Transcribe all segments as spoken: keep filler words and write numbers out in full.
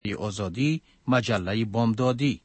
آزادی، مجله بامدادی.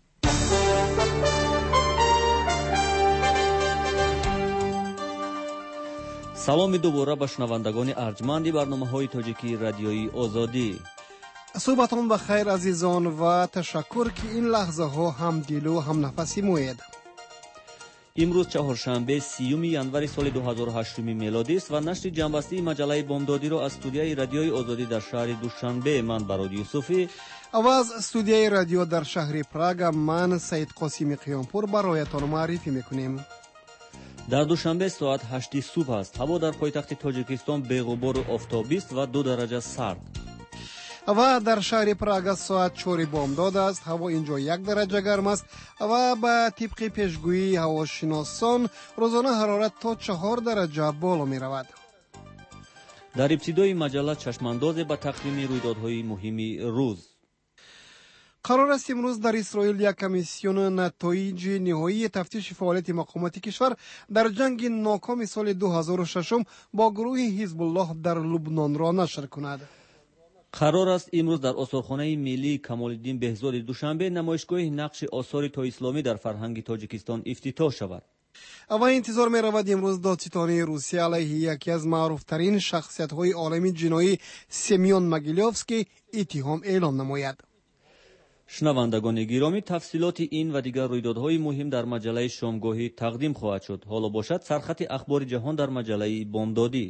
саломи дубора ба шунавандагони арҷманди барномаҳои тоҷикии радиои озодӣ. суҳбатон ба хайр азизон ва ташаккур ки ин лаҳзаҳо ҳамдилу ҳамнафаси моед. имрӯз чаҳоршанбе сиюми январи соли дуҳазору ҳаштум мелодист ва нашри ҷанбастии маҷаллаи бомдодиро аз студияи радиои озодӣ дар шаҳри душанбе ман бароди юсуфӣ ва аз студияи радио дар шаҳри прага ман саид қосими қиёнпур бароятон маърифӣ мекунем. дар душанбе соат ҳашти субҳ аст. ҳаво дар пойтахти тоҷикистон беғубору офтобист ва ду дараҷа сард. ва дар шаҳри прага соат чори бомдод аст. ҳаво инҷо як дараҷа гарм аст ва ба тибқи пешгӯии ҳавошиносон рӯзона ҳарорат то чаҳор дараҷа боло меравад. дар ибтидои маҷалла чашмандозе ба тақдими рӯйдодҳои муҳими рӯз. қарор аст имрӯз дар исроил як комиссион натоиҷи ниҳоии тафтиши фаъолияти мақомоти кишвар дар ҷанги нокоми соли дуҳазору шашум бо гурӯҳи ҳизбуллоҳ дар лубнонро нашр кунад. қарор аст имрӯз дар осорхонаи миллии камолиддин беҳзоди душанбе намоишгоҳи нақши осори тоисломӣ дар фарҳанги тоҷикистон ифтитоҳ шавад. ва интизор меравад имрӯз додситонаи русия алайҳи яке аз маъруфтарин шахсиятҳои олами ҷиноӣ Семён Могилёвский иттиҳом эълон намояд. шунавандагони гиромӣ, тафсилоти ин ва дигар рӯйдодҳои муҳим дар маҷаллаи шомгоҳӣ тақдим хоҳад шуд. ҳоло бошад сархати ахбори ҷаҳон дар маҷаллаи бомдодӣ.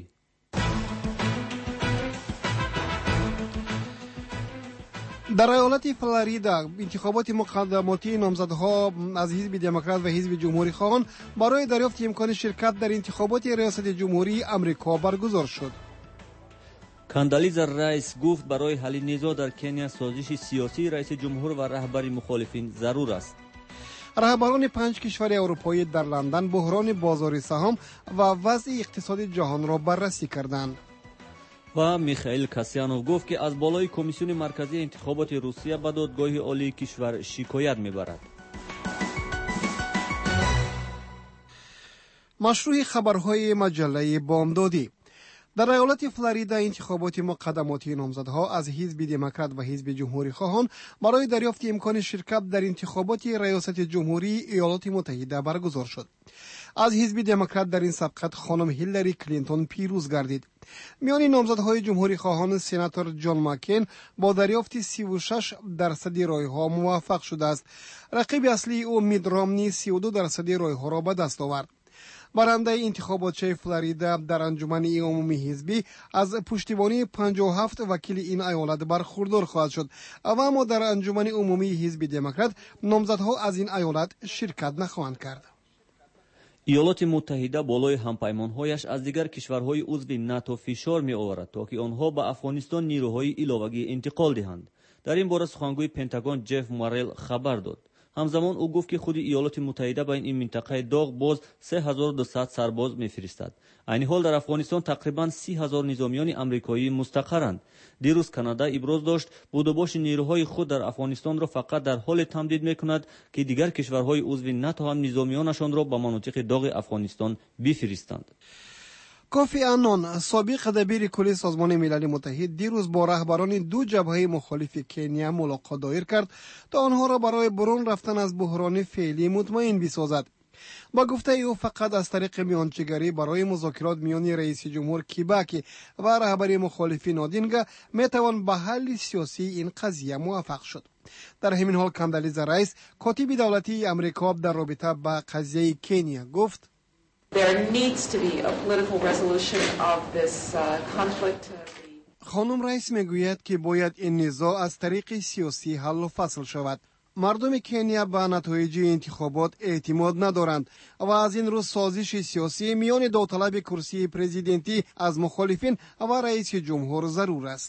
дар аёлати флорида интихоботи муқаддамотии номзадҳо аз ҳизби демократ ва ҳизби ҷумҳурихоҳон барои дарёфти имкони ширкат дар интихоботи риёсати ҷумҳурии амрико баргузор шуд. кандализа райс гуфт барои ҳалли низоъ дар Кения созиши сиёсии раиси ҷумҳур ва раҳбари мухолифин зарур аст. раҳбарони панҷ кишвари аврупоӣ дар Ландан буҳрони бозори саҳом ва вазъи иқтисоди ҷаҳонро баррасӣ карданд. ва Михаил Касьянов гуфт ки аз болои комиссиони марказии интихоботи Русия ба додгоҳи олии кишвар шикоят мебарад. машрӯъи хабарҳои маҷаллаи бомдодӣ. дар аёлати флорида интихоботи муқаддамотии номзадҳо аз ҳизби демократ ва ҳизби ҷумҳурихоҳон барои дарёфти имкони ширкат дар интихоботи раёсати ҷумҳурии иёлоти муттаҳида баргузор шуд. аз ҳизби демократ дар ин сабқат хонум Ҳиллари Клинтон пирӯз гардид. миёни номзадҳои ҷумҳурихоҳон сенатор Ҷон Маккейн бо дарёфти сиву шаш дарсади ройҳо муваффақ шудааст. рақиби аслии ӯ Мит Ромни сию ду дарсади ройҳоро ба даст овард. барандаи интихоботчаи Флорида дар анҷумани умумии ҳизбӣ аз пуштибонии панҷоҳу ҳафт вакили ин аёлат бархурдор хоҳад шуд, ва аммо дар анҷумани умумии ҳизби демократ номзадҳо аз ин аёлат ширкат нахоҳанд кард. иёлоти муттаҳида болои ҳампаймонҳояш аз дигар кишварҳои узви нато фишор меоварад, то ки онҳо ба Афғонистон нирӯҳои иловагӣ интиқол диҳанд. дар ин бора сухангӯи Пентагон Ҷефф Моррел хабар дод. ҳамзамон ӯ гуфт ки худи иёлоти муттаҳида ба ин минтақаи доғ боз се ҳазору дусад сарбоз мефиристад. айни ҳол дар Афғонистон тақрибан си ҳазор низомиёни амрикоӣ мустақарранд. дирӯз Канада иброз дошт будубоши нирӯҳои худ дар Афғонистонро фақат дар ҳоле тамдид мекунад ки дигар кишварҳои узви нато ҳам низомиёнашонро ба манотиқи доғи Афғонистон бифиристанд. кофи аннон, собиқ дабири кулли созмони милали муттаҳид, дирӯз бо раҳбарони ду ҷабҳаи мухолифи Кения мулоқот доир кард, то онҳоро барои бурун рафтан аз буҳрони феълӣ мутмаин бисозад. ба гуфтаи ӯ фақат аз тариқи миёнчигарӣ барои музокирот миёни раиси ҷумҳур Кибаки ва раҳбари мухолифин Одинга метавон ба ҳалли сиёсии ин қазия муваффақ шуд. дар ҳамин ҳол Кандализа Райс, котиби давлатии Амрико дар робита ба қазияи Кения гуфт: There needs to be a political resolution of this uh, conflict. خانم رئیس میگوید که باید این نزاع از طریق سیاسی حل و فصل شود. مردم کنیا به نتایج انتخابات اعتماد ندارند و از این رو سازش سیاسی میان داوطلب کرسی پرزیدنتی از مخالفین و رئیس جمهور ضرور است.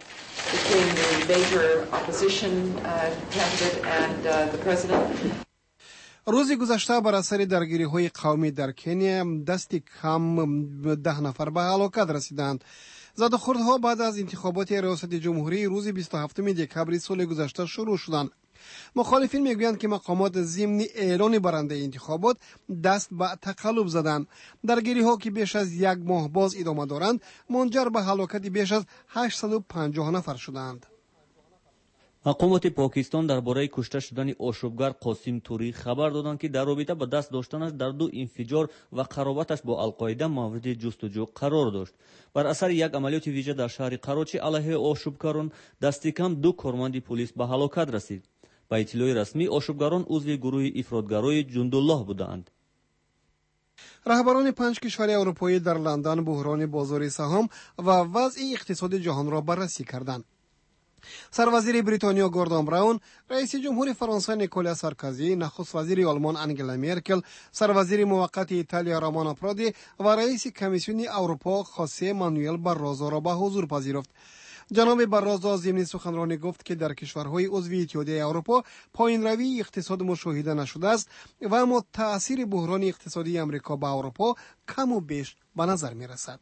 روز گذشته بر اثر درگیری‌های قومی در کنیا دست کم ده نفر به هلاکت رسیدند. زدوخوردها بعد از انتخابات ریاست جمهوری روز بیست و هفتم دکامبر سال گذشته شروع شدند. مخالفین میگویند که مقامات ضمن اعلان برنده انتخابات دست به تقلب زدند. درگیری‌ها که بیش از یک ماه باز ادامه دارند منجر به هلاکت بیش از هشتصد و پنجاه نفر شدند. мақомоти покистон дар бораи кушта шудани ошӯбгар қосим турӣ хабар доданд ки дар робита ба даст доштанаш дар ду инфиҷор ва қаробаташ бо алқоида мавриди ҷустуҷӯ қарор дошт. бар асари як амалиёти виҷа дар шаҳри қарочи алайҳи ошӯбгарон дасти кам ду корманди пулис ба ҳалокат расид. ба иттилои расмӣ ошӯбгарон узви гурӯҳи ифротгарои ҷундуллоҳ буданд. раҳбарони панҷ кишвари аврупоӣ дар Лондон буҳрони бозори саҳом ва вазъи иқтисоди ҷаҳонро баррасӣ карданд. сарвазири бритониё Гордон Браун, раиси ҷумҳури Фаронса Николя Саркози, нахуст вазири Олмон Ангела Меркел, сарвазири муваққати Италия Романо Проди ва раиси Комиссиони Аврупо Хосе Мануэл Баррозоро ба ҳузур пазируфт. ҷаноби Баррозо зимни суханронӣ гуфт ки дар кишварҳои узви Иттиҳодияи Аврупо поинравии иқтисод мушоҳида нашудааст ва аммо таъсири буҳрони иқтисодии Амрико ба Аврупо каму беш ба назар мерасад.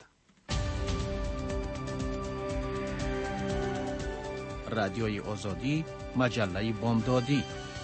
радиои озодӣ, маҷаллаи бомдодӣ.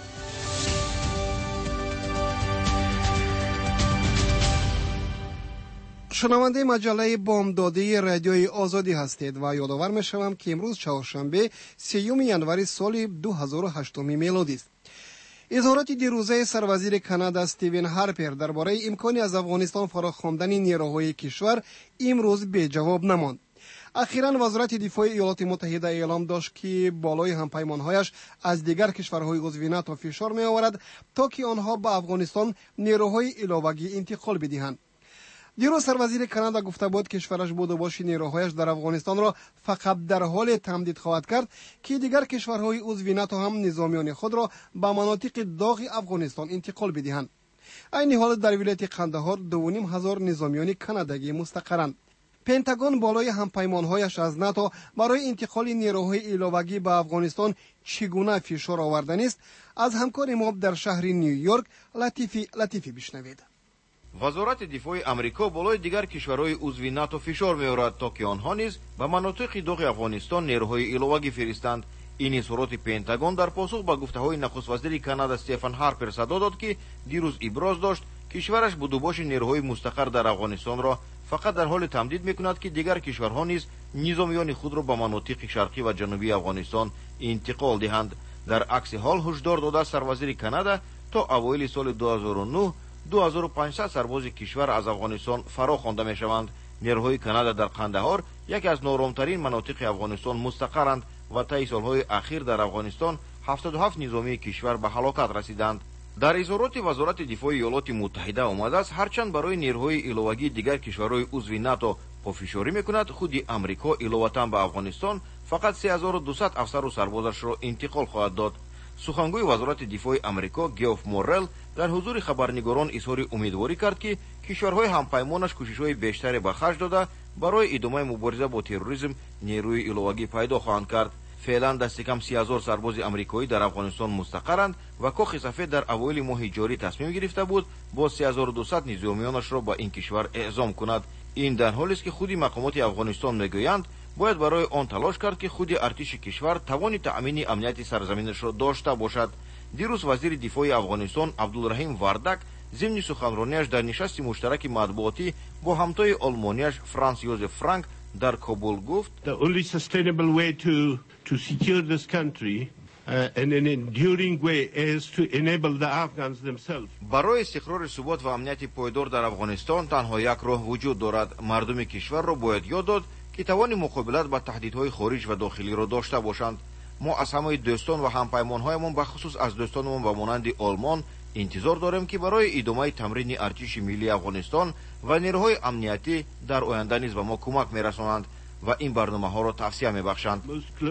шунавандаи маҷаллаи бомдодии радиои озодӣ ҳастед ва ёдовар мешавам ки имрӯз чаҳоршанбе сеюми январи соли ду ҳазору ҳаштуми мелодист. изҳороти дирӯзаи сарвазири Канада Стивен Ҳарпер дар бораи имкони аз Афғонистон фарохвондани нерӯҳои кишвар имрӯз беҷавоб намонд. ахиран вазорати дифои иёлоти муттаҳида эълом дошт ки болои ҳампаймонҳояш аз дигар кишварҳои узви НАТО фишор меоварад то ки онҳо ба Афғонистон нерӯҳои иловагӣ интиқол бидиҳанд. дирӯз сарвазири Канада гуфта буд кишвараш будубоши нерӯҳояш дар Афғонистонро фақат дар ҳоле тамдид хоҳад кард ки дигар кишварҳои узви НАТО ҳам низомиёни худро ба манотиқи доғи Афғонистон интиқол бидиҳанд. айни ҳолат дар вилояти Қандаҳор дувуним ҳазор низомиёни канадагӣ мустақарранд. пентагон болои ҳампаймонҳояш аз НАТО барои интиқоли нерӯҳои иловагӣ ба Афғонистон чӣ гуна фишор оварданист, аз ҳамкори мо дар шаҳри Нью-Йорк Латифи Латифи бишнавед. вазорати дифои амрико болои дигар кишварҳои узви НАТО фишор меорад то ки онҳо низ ба манотиқи доғи Афғонистон нерӯҳои иловагӣ фиристанд. ин изҳороти пентагон дар посух ба гуфтаҳои нахуствазири Канада Стефан Ҳарпер садо дод ки дирӯз иброз дошт кишвараш будубоши нерӯҳои мустақар дар Афғонистонро фақат дар ҳоле тамдид мекунад ки дигар кишварҳо низ низомиёни худро ба манотиқи шарқӣ ва ҷанубии Афғонистон интиқол диҳанд. дар акси ҳол ҳушдор дода сарвазири Канада то авоили соли ду ҳазору нӯҳ ду ҳазору панҷсад сарбози кишвар аз Афғонистон фаро хонда мешаванд. нерӯҳои Канада дар Қандаҳор яке аз норомтарин манотиқи Афғонистон мустақарранд ва таи солҳои ахир дар Афғонистон ҳафтоду ҳафт низомии кишвар ба ҳалокат расиданд. дар изҳороти вазорати дифои иёлоти муттаҳида омадааст ҳарчанд барои нерӯҳои иловагии дигар кишварҳои узви НАТО пофишорӣ мекунад, худи Амрико иловатан ба Афғонистон фақат се ҳазору дусад афсару сарбозашро интиқол хоҳад дод. сухангӯи вазорати дифои Амрико Геоф Моррел дар ҳузури хабарнигорон изҳори умедворӣ кард ки кишварҳои ҳампаймонаш кӯшишҳои бештаре ба харҷ дода барои идомаи мубориза бо терроризм нерӯи иловагӣ пайдо хоҳанд кард. феълан дасти кам си ҳазор сарбози амрикоӣ дар Афғонистон мустақарранд ва Кохи Сафед дар авоили моҳи ҷорӣ тасмим гирифта буд бо се ҳазору дусад низомиёнашро ба ин кишвар эъзом кунад. ин дар ҳолест ки худи мақомоти Афғонистон мегӯянд бояд барои он талош кард ки худи артиши кишвар тавони таъмини амнияти сарзаминашро дошта бошад. дирӯз вазири дифои Афғонистон Абдулраҳим Вардак зимни суханронияш дар нишасти муштараки матбуотӣ бо ҳамтои олмонияш Франс Йозеф Франк дар Кобул гуфт: The only sustainable way to to secure this country uh, in an enduring way is to enable the Afghans themselves. барои истиқрори субот ва амнияти пойдор дар Афғонистон танҳо як роҳ вуҷуд дорад. мардуми кишварро бояд ёд дод ки тавони муқобилат ба таҳдидҳои хориҷ ва дохилиро дошта бошанд. мо аз ҳамаи дӯстон ва ҳампаймонҳоямон бахусус аз дӯстонамон ба монанди Олмон интизор дорем ки барои идомаи тамрини артиши миллии Афғонистон ва нерӯҳои амниятӣ дар оянда низ ба мо кӯмак мерасонанд ва ин барномаҳоро тавсия мебахшанд.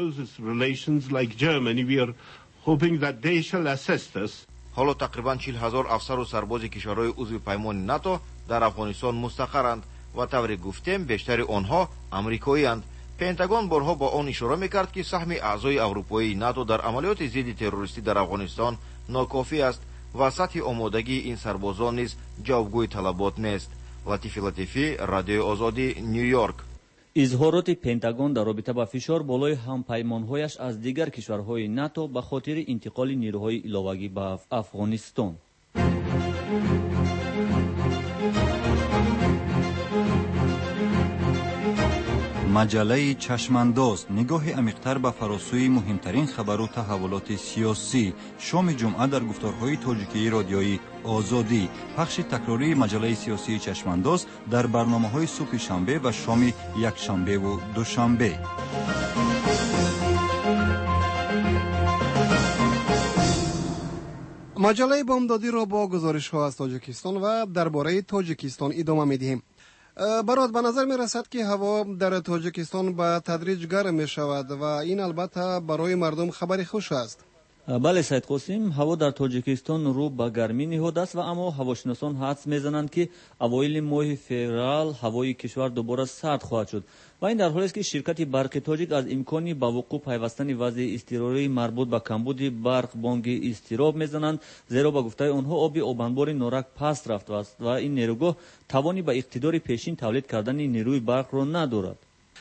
ҳоло тақрибан чил ҳазор афсару сарбози кишварҳои узви паймони НАТО дар Афғонистон мустақарранд ва тавре гуфтем бештари онҳо амрикоианд. пентагон борҳо ба он ишора мекард ки саҳми аъзои аврупоии НАТО дар амалиёти зидди террористӣ дар Афғонистон нокофӣ аст ва сатҳи омодагии ин сарбозон низ ҷавобгӯи талабот нест. Латифи Латифи, Радиои Озодӣ, Нью-Йорк. изҳороти пентагон дар робита ба фишор болои ҳампаймонҳояш аз дигар кишварҳои НАТО ба хотири интиқоли нерӯҳои иловагӣ ба Афғонистон. مجله چشمانداز نگاه عمیق‌تر به فراسوی مهمترین خبر و تحولات سیاسی. شام جمعه در گفتارهای تاجیکی رادیویی آزادی. پخش تکراری مجله سیاسی چشمانداز در برنامه‌های صبح شنبه و شام یکشنبه و دوشنبه. مجله بامدادی را با گزارش‌ها از تاجیکستان و درباره تاجیکستان ادامه می‌دهیم. برات به نظر می رسد که هوا در تاجیکستان به تدریج گرم می شود و این البته برای مردم خبری خوش است. بله سید قاسم، هوا در تاجیکستان رو به گرمی نهاده است و اما هواشناسان حدس میزنند که اوایل ماه فوریه هوای کشور دوباره سرد خواهد شد و این در حالی است که شرکت برق تاجیک از امکانی به وقوع پیوستن وضع اضطراری مربوط به کمبود برق بانگ اضطراب میزنند، زیرا به گفته آنها آب آبانبار نورک پست رفته است و این نیروگاه توانی به اقتدار پیشین تولید کردن نیروی برق را ندارد.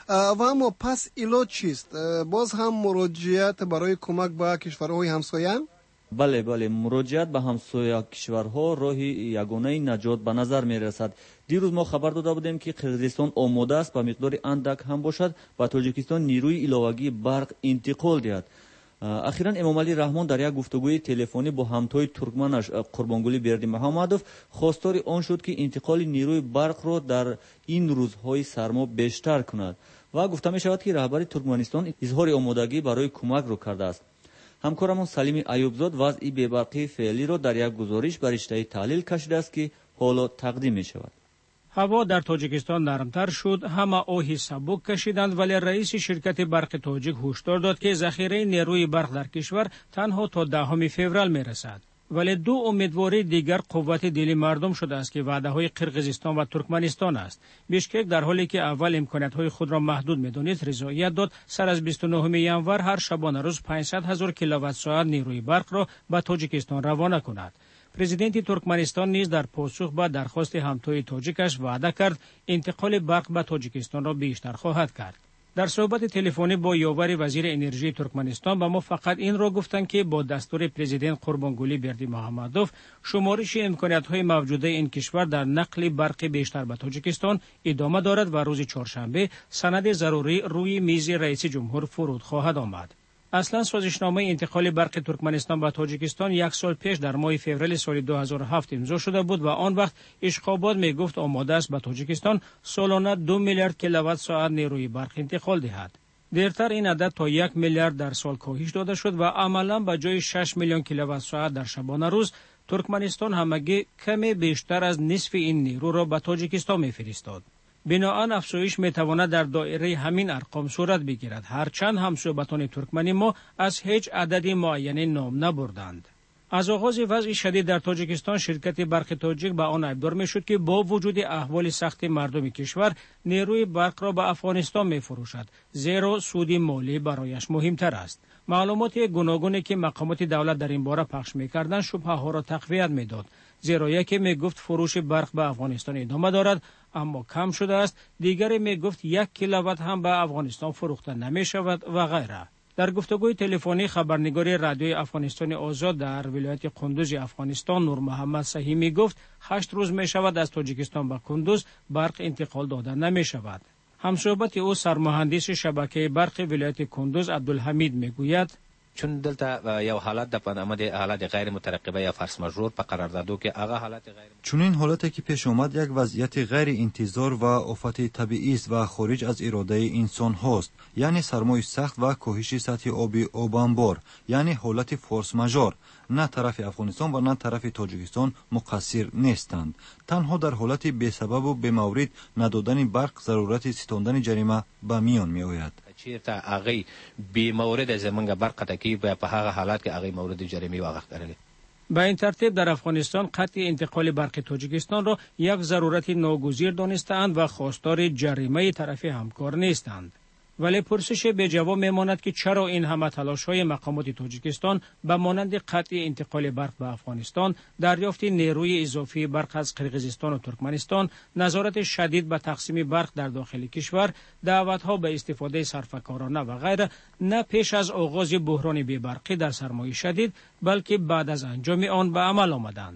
و اما پس علاج چیست؟ باز هم مراجعت برای کمک به کشورهای همسایه؟ بله بله، مراجعت به همسایه کشورها راهی یگانه نجات به نظر می رسد. دیروز ما خبر داده بودیم که قرقیزستان آماده است به مقدار اندک هم باشد و تاجیکستان نیروی ایلاوگی برق انتقال دهد. اخیراً امام علی رحمان در یک گفتگوی تلفنی با همتای ترکمنش قربانگلی بردی محمدوف خواستار آن شد که انتقال نیروی برق را در این روزهای سرما بیشتر کند و گفته می شود که رهبر ترکمنستان اظهار آمادگی برای کمک را کرده است. همکارمان سلیم ایوبزاد وضع بی‌برقی فعلی را در یک گزارش بر رشته تحلیل کشیده است که حالا تقدیم می شود. هوا در تاجیکستان نرمتر شد، همه آهی سبک کشیدند، ولی رئیس شرکت برق تاجیک هشدار داد که ذخیره نیروی برق در کشور تنها تا دهم فوریه می رسد. ولی دو امیدواری دیگر قوت دل مردم شده است که وعده های قرقیزستان و ترکمنستان است. بیشکک در حالی که اول امکانات های خود را محدود می‌دانید رضایت داد سر از بیست و نهم ژانویه هر شبانه روز پانصد هزار کیلووات ساعت نیروی برق را به تاجیکستان روانه کند. پرزیدنت ترکمنستان نیز در پاسخ به درخواست همتای تاجیکش وعده کرد انتقال برق به تاجیکستان را بیشتر خواهد کرد. در صحبت تلفنی با یاور وزیر انرژی ترکمنستان به ما فقط این را گفتند که با دستور پرزیدنت قربانگلی بردی محمدوف شمارش امکانات‌های موجوده این کشور در نقل برق بیشتر به تاجیکستان ادامه دارد و روز چهارشنبه سند ضروری روی میز رئیس جمهور فرود خواهد آمد. اصلا سازشنامه انتقال برق ترکمنستان به تاجیکستان یک سال پیش در ماه فوریه سال دو هزار و هفت امضا شده بود و آن وقت اشخابات می گفت آماده است به تاجیکستان سالانه دو میلیارد کیلووات ساعت نیروی برق انتقال دهد. دیرتر این عدد تا یک میلیارد در سال کاهش داده شد و عملا به جای شش میلیون کیلووات ساعت در شبانه روز ترکمنستان همگی کمی بیشتر از نصف این نیرو را به تاجیکستان می‌فرستاد. بناهن افزایش میتواند در دایره همین ارقام صورت بگیرد، هرچند همصحبتان ترکمنی ما از هیچ عددی معینی نام نبردند. از آغاز وضع شدید در تاجیکستان شرکت برق تاجیک به آن ابدار میشد که با وجود احوال سخت مردم کشور نیروی برق را به افغانستان میفروشد، زیرا سود مالی برایش مهمتر است. معلومات گوناگونی که مقامات دولت در این باره پخش میکردند شبهه ها را تقویت میداد، زیرا یکی میگفت فروش برق به افغانستان ادامه دارد اما کم شده است، دیگری میگفت یک کیلووات هم به افغانستان فروخته نمی شود و غیره. در گفتگوی تلفنی خبرنگار رادیوی افغانستان آزاد در ولایت کندوز افغانستان نور محمد صحیح می گفت هشت روز می شود از تاجیکستان به کندوز برق انتقال داده نمی شود. همصحبت او سرمهندس شبکه برق ولایت کندوز عبدالحمید می گوید چون دلته یو حالت د پنامه د حالت غیر مترقبه یا فرس مجور په قراردادو کې هغه حالت غیر چون این حالتی که پیش آمد یک وضعیت غیر انتظار و آفت طبیعی است و خارج از اراده انسان هاست، یعنی سرمای سخت و کاهش سطح آب آبانبار، یعنی حالت فورس ماژور. نه طرف افغانستان و نه طرف تاجیکستان مقصر نیستند. تنها در حالت بی سبب و بی مورد ندادن برق ضرورت ستاندن جریمه به میان می آید. چیرته هغه بی مورد زمونږ برق تکی په هغه حالات کې هغه مورد جریمه واقع کړل. به این ترتیب در افغانستان قطع انتقال برق تاجیکستان را یک ضرورت ناگزیر دانسته‌اند و خواستار جریمه طرف همکار نیستند. ولی پرسش به جواب میماند که چرا این همه تلاش‌های مقامات تاجیکستان به مانند قطع انتقال برق به افغانستان، دریافت نیروی اضافی برق از قرقیزستان و ترکمنستان، نظارت شدید به تقسیم برق در داخل کشور، دعوت‌ها به استفاده صرفه‌کارانه و غیره نه پیش از آغاز بحران بی‌برقی در سرمای شدید بلکه بعد از انجام آن به عمل آمدند.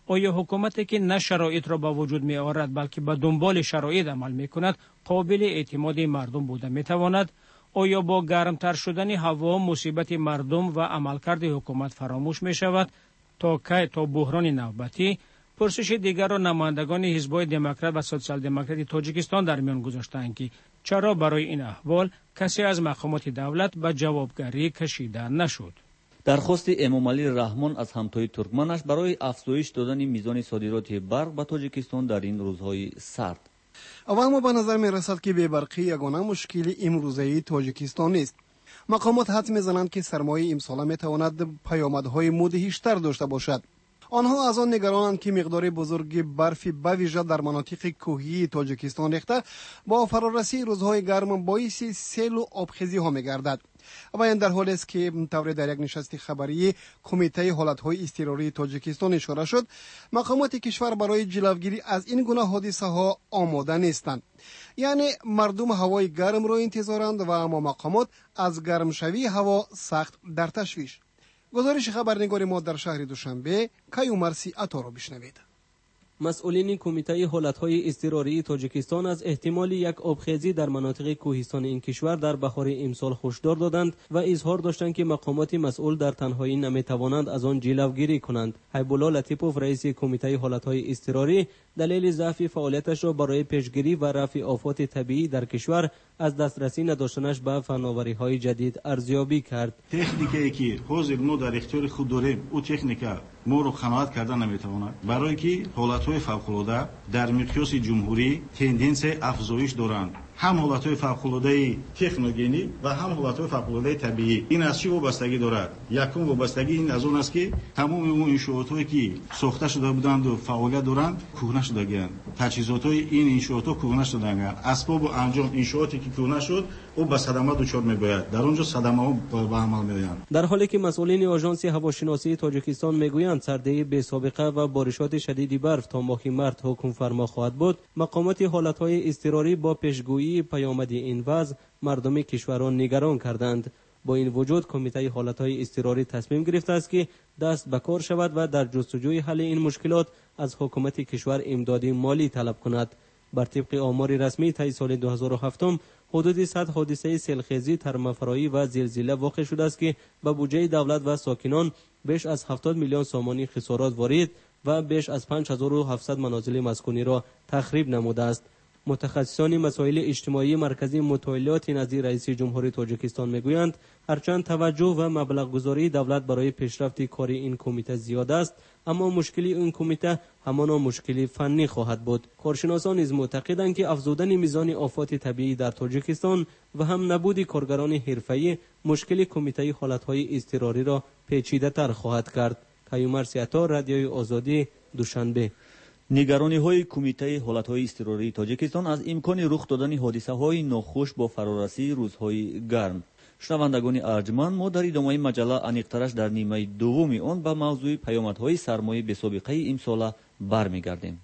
آیا حکومتی که نه شرایط را به وجود می آورد بلکه به دنبال شرایط عمل می کند قابل اعتماد مردم بوده می تواند؟ آیا با گرمتر شدن هوا مصیبت مردم و عملکرد حکومت فراموش می شود تا کی تا بحران نوبتی؟ پرسش دیگر را نمایندگان حزب‌های دموکرات و سوسیال دموکرات تاجیکستان در میان گذاشتند که چرا برای این احوال کسی از مقامات دولت به جوابگری کشیده نشد. درخواست امامعلی رحمان از همتای ترکمنش برای افزایش دادن میزان صادرات برق به تاجیکستان در این روزهای سرد. و اما به نظر می رسد که بی‌برقی یگانه مشکل امروزه تاجیکستان نیست. مقامات حدس می‌زنند که سرمایه امساله می‌تواند پیامدهای مدهش‌تر داشته باشد. آنها از آن نگرانند که مقدار بزرگ برف به ویژه در مناطق کوهی تاجیکستان ریخته با فرارسی روزهای گرم باعث سیل و آبخیزی ها می‌گردد. و این در حالی است که طور در یک نشست خبری کمیته حالت‌های اضطراری تاجیکستان اشاره شد، مقامات کشور برای جلوگیری از این گونه حادثه ها آماده نیستند. یعنی مردم هوای گرم را انتظارند و اما مقامات از گرم شوی هوا سخت در تشویش. گزارش خبرنگار ما در شهر دوشنبه کیومرسی عطا را بشنوید. مسئولین کمیته حالت‌های اضطراری تاجیکستان از احتمال یک آبخیزی در مناطق کوهستان این کشور در بهار امسال هشدار دادند و اظهار داشتند که مقامات مسئول در تنهایی نمی‌توانند از آن جلوگیری کنند. حیب‌الله لطیپوف رئیس کمیته حالت‌های اضطراری دلیل ضعف فعالیتش را برای پیشگیری و رفع آفات طبیعی در کشور از دسترسی نداشتنش به فناوری‌های جدید ارزیابی کرد. تکنیکی که حاضر ما در اختیار خود داریم، او تکنیکا ما رو قناعت کردن نمی‌تواند، برای که حالت‌های فوق‌العاده در مقیاس جمهوری تندنسی افزایش دارند. هم حالت‌های فوق‌العاده تکنوگنی و هم حالت‌های فوق‌العاده طبیعی. این از چی وابستگی دارد؟ یکم وابستگی این از اون است که تمام اون انشاءاتی که ساخته شده بودند و فعالیت دارند کهنه شده‌اند. تجهیزات‌های این انشاءات کهنه شده‌اند. اسباب و انجام انشاءاتی که کهنه شد او به صدمه دچار می‌باید. در اونجا صدمه‌ها به عمل می‌آیند. در حالی که مسئولین آژانس هواشناسی تاجیکستان میگویند سردی بی‌سابقه و بارشات شدید برف تا ماه مارس حکم فرما خواهد بود، مقامات حالت‌های اضطراری با پیشگویی پیامد این وضع مردم کشوران نگران کردند. با این وجود کمیته حالت‌های اضطراری تصمیم گرفته است که دست به کار شود و در جستجوی حل این مشکلات از حکومت کشور امداد مالی طلب کند. بر طبق آمار رسمی طی سال دو هزار و هفت حدود صد حادثه سیلخیزی، ترمفرایی و زلزله واقع شده است که به بودجه دولت و ساکنان بیش از هفتاد میلیون سامانی خسارات وارد و بیش از پنج هزار و هفتصد منازل مسکونی را تخریب نموده است. متخصصان مسائل اجتماعی مرکزی مطالعات نظیر رئیس جمهوری تاجیکستان میگویند هرچند توجه و مبلغ گذاری دولت برای پیشرفت کار این کمیته زیاد است، اما مشکلی این کمیته همان مشکلی فنی خواهد بود. کارشناسان نیز معتقدند که افزودن میزان آفات طبیعی در تاجیکستان و هم نبود کارگران حرفه‌ای مشکل کمیته حالت‌های اضطراری را پیچیده‌تر خواهد کرد. کیومرسی عطا، رادیوی آزادی، دوشنبه. نگرانی‌های کمیته حالت‌های اضطراری تاجیکستان از امکان رخ دادن حادثه‌های ناخوش با فرارسی روزهای گرم. شنوندگان ارجمند، ما در ادامه مجله انیق‌ترش در نیمه دوم آن به موضوع پیامدهای سرمایه بی‌سابقه امسال برمیگردیم.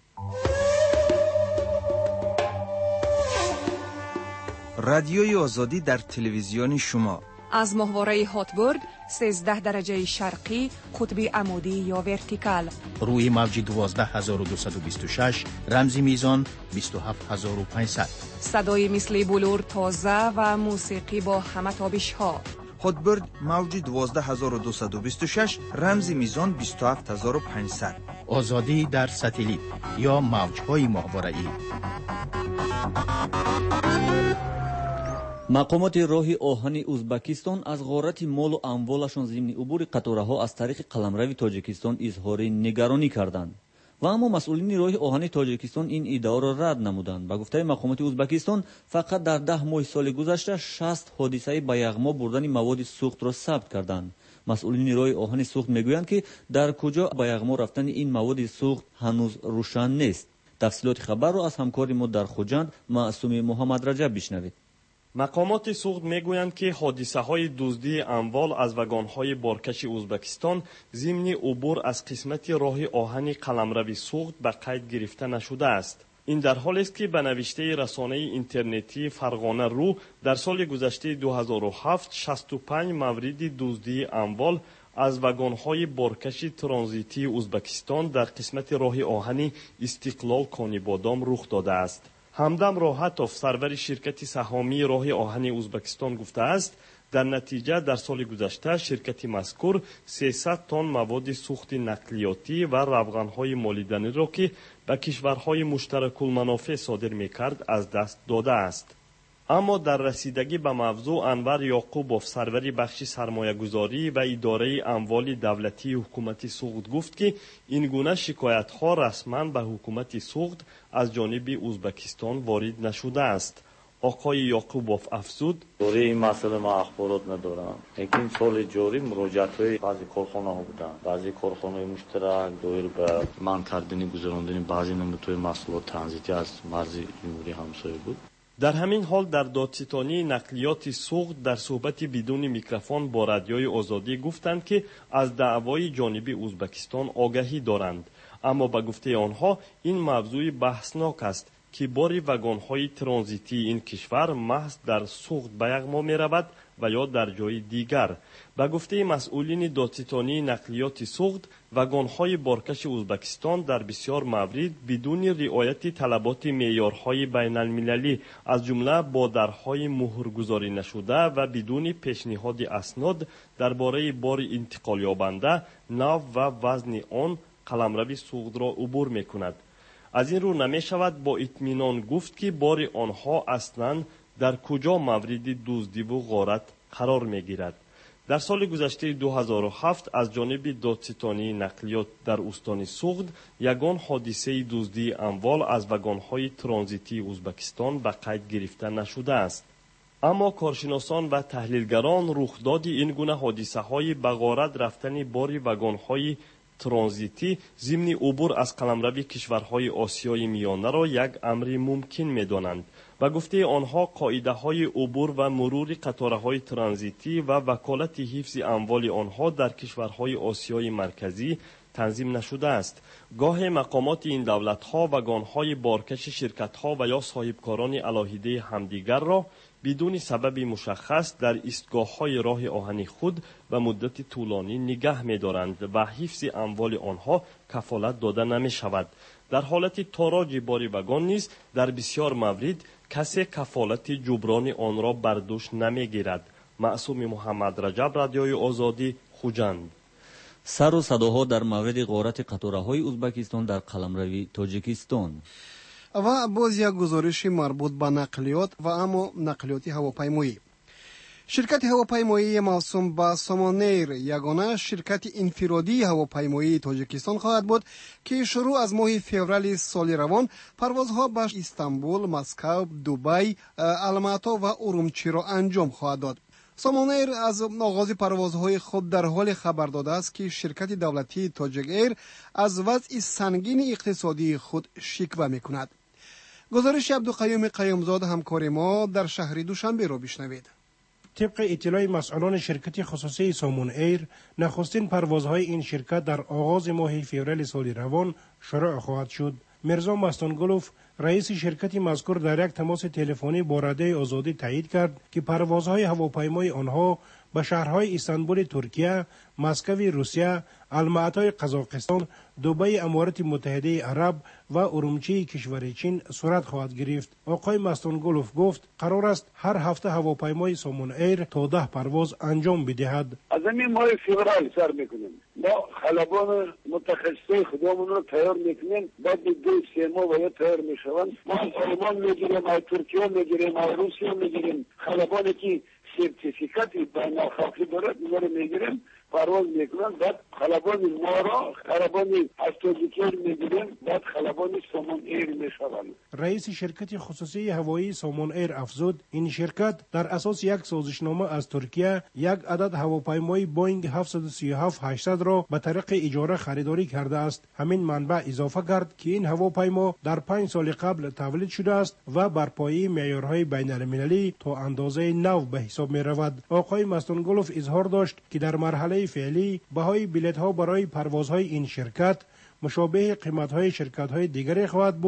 رادیوی آزادی در تلویزیون شما از ماهواره هاتبورگ سیزده درجه شرقی قطبی عمودی یا ورتیکال روی موج دوازده هزار و دویست و بیست و شش رمزی میزان بیست و هفت هزار و پانصد. صدای مثل بلور تازه و موسیقی با همه تابش ها. هاتبورگ موج دوازده هزار و دویست و بیست و شش رمزی میزان بیست و هفت هزار و پانصد. آزادی در ساتلیت یا موج‌های ماهواره‌ای. مقامات راه آهن ازبکستان از غارت مال و اموالشان ضمن عبور قطاره‌ها از طریق قلمرو تاجیکستان اظهار نگرانی کردند و اما مسئولین راه آهن تاجیکستان این ادعا را رد نمودند. به گفته مقامات ازبکستان فقط در ده ماه سال گذشته شصت حادثه به یغما بردن مواد سوخت را ثبت کردند. مسئولین راه آهن سوخت میگویند که در کجا به یغما رفتن این مواد سوخت هنوز روشن نیست. تفصیلات خبر را از همکار ما در خوجند معصوم محمد رجب بشنوید. مقامات سوخت میگویند که حادثه های دزدی اموال از واگن های بارکش ازبکستان ضمن عبور از قسمت راه آهن قلمرو سوخت به قید گرفته نشده است. این در حالی است که به نوشته رسانه اینترنتی فرغانه رو در سال گذشته دو هزار و هفت شصت و پنج مورد دزدی اموال از واگن‌های بارکشی ترانزیتی ازبکستان در قسمت راه آهنی استقلال کانی بادام رخ داده است. همدم راحتوف سرور شرکت سهامی راه آهنی ازبکستان گفته است در نتیجه در سال گذشته شرکت مذکور سیصد تن مواد سوخت نقلیاتی و روغن‌های مالیدنی را که به کشورهای مشترک المنافع صادر می‌کرد از دست داده است. اما در رسیدگی به موضوع انور یعقوبوف سرور بخش سرمایه‌گذاری و اداره اموال دولتی حکومت سوخت گفت که این گونه شکایت‌ها رسما به حکومت سوخت از جانب ازبکستان وارد نشده است. آقای یعقوبوف افزود: دوره این مسئله ما اخبارات ندارم. لیکن سال جاری مراجعت‌های بعضی کارخانه‌ها بودن. بعضی کارخانه‌های مشترک دایر به منع کردن گذراندن بعضی نمودهای محصولات ترانزیتی از مرز جمهوری همسایه بود. در همین حال در دادستانی نقلیات سوخت در صحبت بدون میکروفون با رادیوی آزادی گفتند که از دعوای جانب ازبکستان آگاهی دارند، اما به گفته آنها این موضوع بحثناک است که باری واگن‌های ترانزیتی این کشور محض در سوخت به یغما می‌رود و یا در جای دیگر. به گفته مسئولین دادستانی نقلیات سوخت، واگن‌های بارکش ازبکستان در بسیار موارد بدون رعایت طلبات معیارهای بین‌المللی از جمله با درهای مهرگذاری نشده و بدون پیشنهاد اسناد درباره بار انتقال یابنده، نوع و وزن آن قلمرو سوخت را عبور می‌کند. از این رو نمی شود با اطمینان گفت که بار آنها اصلاً در کجا مورد دزدی و غارت قرار می گیرد. در سال گذشته دو هزار و هفت از جانب دادستانی نقلیات در استان سوخت یگان حادثه دزدی اموال از واگن‌های ترانزیتی ازبکستان به قید گرفته نشده است. اما کارشناسان و تحلیلگران رخداد این گونه حادثه‌های به غارت رفتن بار واگن‌های ترانزیتی ضمن عبور از قلمرو کشورهای آسیای میانه را یک امر ممکن می‌دانند. به گفته آنها قاعده‌های عبور و مرور قطارهای ترانزیتی و وکالت حفظ اموال آنها در کشورهای آسیای مرکزی تنظیم نشده است. گاه مقامات این دولت‌ها واگن‌های بارکش شرکت‌ها و یا صاحبکاران علاهیده همدیگر را بدون سبب مشخص در ایستگاه‌های راه آهنی خود و مدت طولانی نگه می‌دارند و حفظ اموال آنها کفالت داده نمی‌شود. در حالت تاراج بار واگن نیز در بسیار موارد کسی کفالت جبران آن را بر دوش نمی‌گیرد. معصوم محمد رجب، رادیوی آزادی، خوجند. سر و صداها در مورد غارت قطاره‌های ازبکستان در قلمرو تاجیکستان. و باز یک گزارش مربوط به نقلیات و اما نقلیات هواپیمایی. شرکت هواپیمایی موسوم به سامانیر یگانه شرکت انفرادی هواپیمایی تاجیکستان خواهد بود که شروع از ماه فوریه سال روان پروازها به استانبول، مسکو، دبی، الماتا و ارومچی را انجام خواهد داد. سامانیر از آغاز پروازهای خود در حال خبر داده است که شرکت دولتی تاجیک ایر از وضع سنگین اقتصادی خود شکوه می‌کند. گزارش عبدالقیوم قیومزاد همکار ما در شهر دوشنبه را بشنوید. طبق اطلاع مسئولان شرکت خصوصی سامون ایر، نخستین پروازهای این شرکت در آغاز ماه فوریه سال روان شروع خواهد شد. مرزا مستانگلوف رئیس شرکت مذکور در یک تماس تلفنی با رادیوی آزادی تایید کرد که پروازهای هواپیمای آنها به شهرهای استانبول ترکیه، مسکو روسیه، الماتا قزاقستان، دبی امارات متحده عرب و ارومچی کشور چین صورت خواهد گرفت. آقای مستانگلوف گفت قرار است هر هفته هواپیمای سامون ایر تا ده پرواز انجام بدهد. از این ماه فوریه سر میکنیم. ما خلبان متخصص خودمون رو تیار میکنیم، بعد دو سه ماه باید تیار میشوند. ما از آلمان میگیریم، از ترکیه میگیریم، از روسیه میگیریم. خلبانی که سرتیفیکاتی بین الخاکی دارد اینا رو میگیریم، پرواز میکنن. بعد خلبان ما را خلبان از تاجیکستان میگیریم، بعد خلبان سامون ایر میشوند. رئیس شرکت خصوصی هوایی سامون ایر افزود این شرکت در اساس یک سازشنامه از ترکیه یک عدد هواپیمای بوینگ هفتصد و سی و هفت هشتصد را به طریق اجاره خریداری کرده است. همین منبع اضافه کرد که این هواپیما در پنج سال قبل تولید شده است و بر پایه معیارهای بین المللی تا اندازه نو به حساب می رود. آقای مستانگلوف اظهار داشت که در مرحله فعلی بهای بلیط‌ها برای پروازهای این شرکت مشابه قیمت‌های شرکت‌های دیگری خواهد بود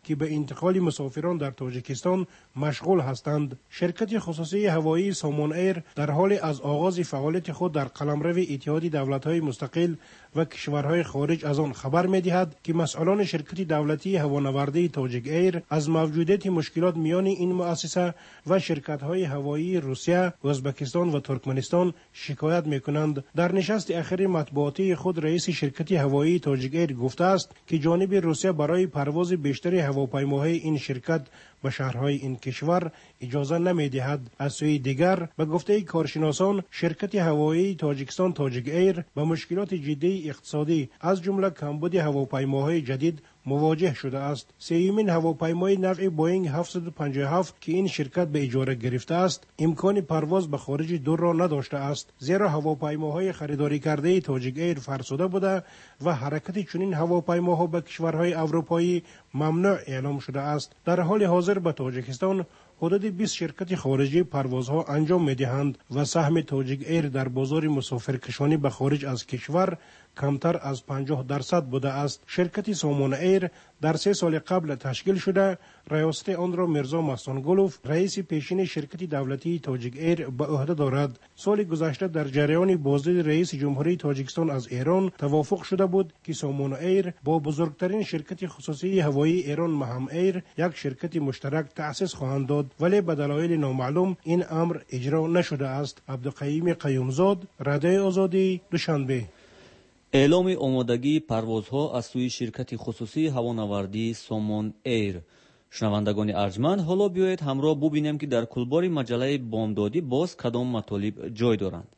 که به انتقال مسافران در تاجیکستان مشغول هستند. شرکت خصوصی هوایی سامان ایر در حال از آغاز فعالیت خود در قلمرو اتحاد دولت‌های مستقل و کشورهای خارج از آن خبر می‌دهد که مسئولان شرکت دولتی هوانوردی تاجیک ایر از موجودیت مشکلات میان این مؤسسه و شرکت‌های هوایی روسیه، ازبکستان و ترکمنستان شکایت می‌کنند. در نشست اخیر مطبوعاتی خود رئیس شرکت هوایی تاجیک ایر گفته است که جانب روسیه برای پرواز بیشتر هواپیماهای این شرکت به شهرهای این کشور اجازه نمی‌دهد. از سوی دیگر به گفته کارشناسان شرکت هوایی تاجیکستان تاجیک ایر با مشکلات جدی اقتصادی از جمله کمبود هواپیماهای جدید مواجه شده است. سیمین هواپیمای نوع بوئینگ هفتصد و پنجاه و هفت که این شرکت به اجاره گرفته است امکان پرواز به خارج دور را نداشته است، زیرا هواپیماهای خریداری کرده تاجیک ایر فرسوده بوده و حرکت چنین هواپیماها به کشورهای اروپایی ممنوع اعلام شده است. در حال حاضر به تاجیکستان حدود بیست شرکت خارجی پروازها انجام می‌دهند و سهم تاجیک ایر در بازار مسافرکشانی به خارج از کشور کمتر از پنجاه درصد بوده است. شرکت سامان ایر در سه سال قبل تشکیل شده. ریاست آن را میرزا مستانگولوف رئیس پیشین شرکت دولتی تاجیک ایر به عهده دارد. سال گذشته در جریان بازدید رئیس جمهوری تاجیکستان از ایران توافق شده بود که سامان ایر با بزرگترین شرکت خصوصی هوایی ایران مهم ایر یک شرکت مشترک تأسیس خواهند داد، ولی به دلایل نامعلوم این امر اجرا نشده است. عبدالقیوم قیومزاد، رادیوی آزادی، دوشنبه. اعلام آمادگی پروازها از سوی شرکت خصوصی هوانوردی سامان ایر. شنوندگان ارجمند، حالا بیایید همراه ببینیم که در کلبار مجله بامدادی باز کدام مطالب جای دارند.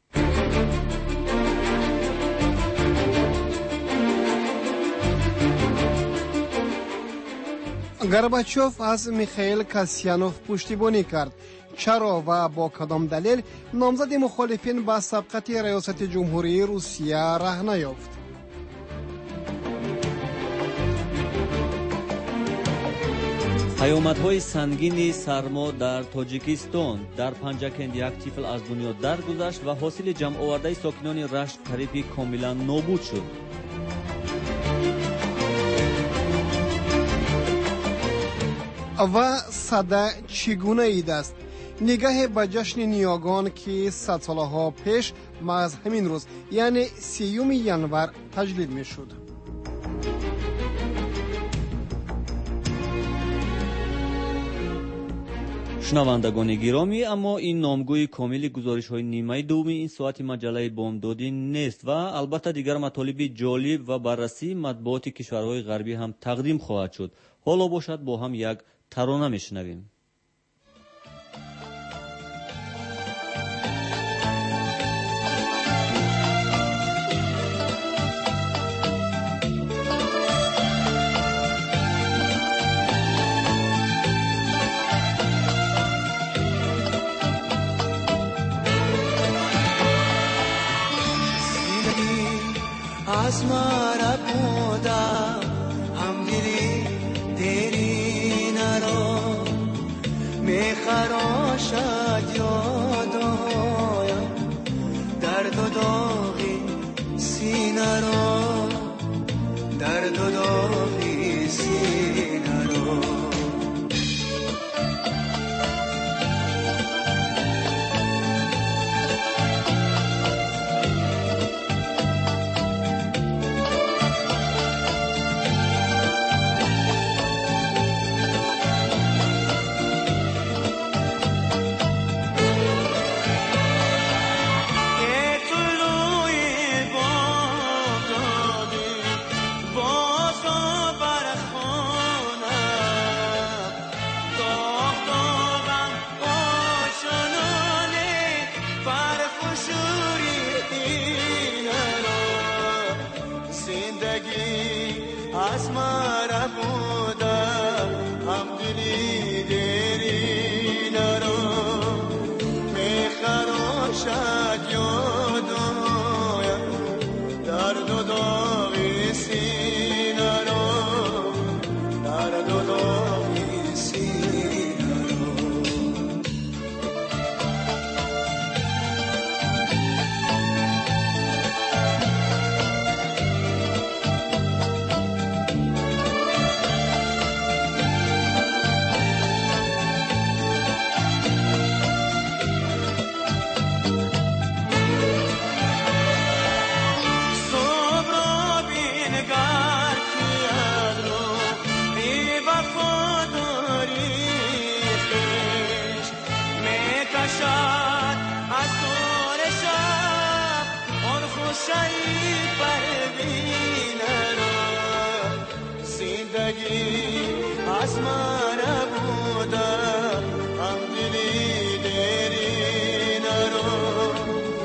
گورباچوف از میخائیل کاسیانوف پشتیبانی کرد. چرا و با کدام دلیل نامزد مخالفین به سبقت ریاست جمهوری روسیه راه نیافت؟ پیامدهای سنگین سرما در تاجیکستان. در پنجکند یک طفل از دنیا درگذشت و حاصل جمع آورده ساکنان رشت قریبی کاملا نابود شد. و صدا چگونه اید است؟ نگاه به جشن نیاگان که صد سالها پیش ما از همین روز یعنی سیوم ینور تجلیل می شد. شنوندگان گرامی، اما این نامگوی کامل گزارش های نیمه دوم این ساعت مجله بامدادی نیست و البته دیگر مطالب جالب و بررسی مطبوعات کشورهای غربی هم تقدیم خواهد شد. حالا باشد با هم یک ترانه میشنویم. از مرا بودم هم دلی تیری نرو میخراشد یادایم درد و داغی سینه رو درد و داغی سینه رو از مرا بودم هم دلی دیری نرو میخراشد یادایم درد و داغی سینه رو درد و داغی سینه رو اسما نبودم هم دلی دیرین رو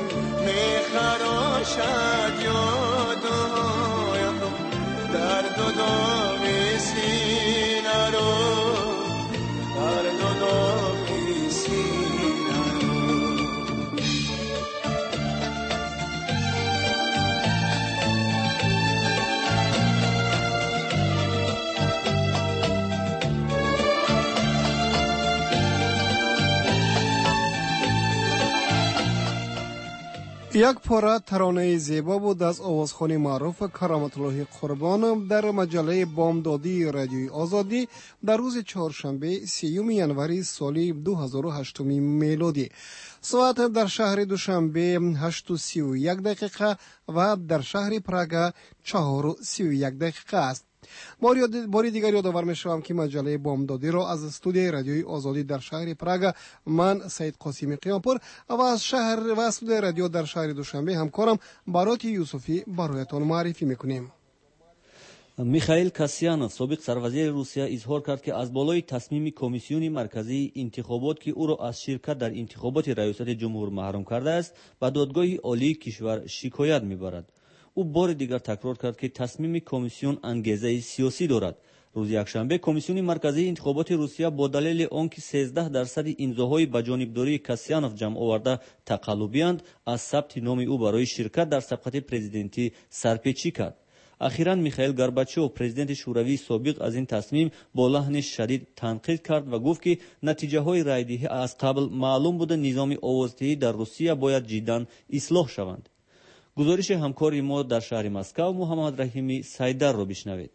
میخراشد یادایم درد و داغ سینه رو درد و داغ سینه رو. یک پاره ترانه زیبا بود از آوازخوان معروف کرامت الله قربان در مجله بامدادی رادیوی آزادی در روز چهارشنبه سیوم ینوری سال دو هزار و هشت میلادی. ساعت در شهر دوشنبه هشت و سی و یک دقیقه و در شهر پراگ چهار و سی و یک دقیقه است. باری دیگر یادآور می‌شوم که مجله بامدادی را از استودیوی رادیوی آزادی در شهر پراگ من سید قاسمی قیامپور و از شهر و استودیوی رادیو در شهر دوشنبه همکارم برات یوسفی برایتان معرفی میکنیم. میخائیل کاسیانوف سابق سروزیر روسیه اظهار کرد که از بالای تصمیم کمیسیون مرکزی انتخابات که او را از شرکت در انتخابات ریاست جمهور محروم کرده است به دادگاه عالی کشور شکایت میبرد. او بار دیگر تکرار کرد که تصمیم کمیسیون انگیزه سیاسی دارد. روز یکشنبه کمیسیون مرکزی انتخابات روسیه با دلیل آنکه سیزده درصد امضاهای به جانبداری کاسیانوف جمع آورده تقلبی‌اند از ثبت نام او برای شرکت در سبقت پرزیدنتی سرپیچی کرد. اخیراً میخائیل گورباچوف پرزیدنت شوروی سابق از این تصمیم با لحن شدید تنقید کرد و گفت که نتیجه های رایدهی از قبل معلوم بوده نظام آوازدهی در روسیه باید جداً اصلاح شوند. گزارش همکاری ما در شهر مسکو محمد رحیمی سایدر رو بشنوید.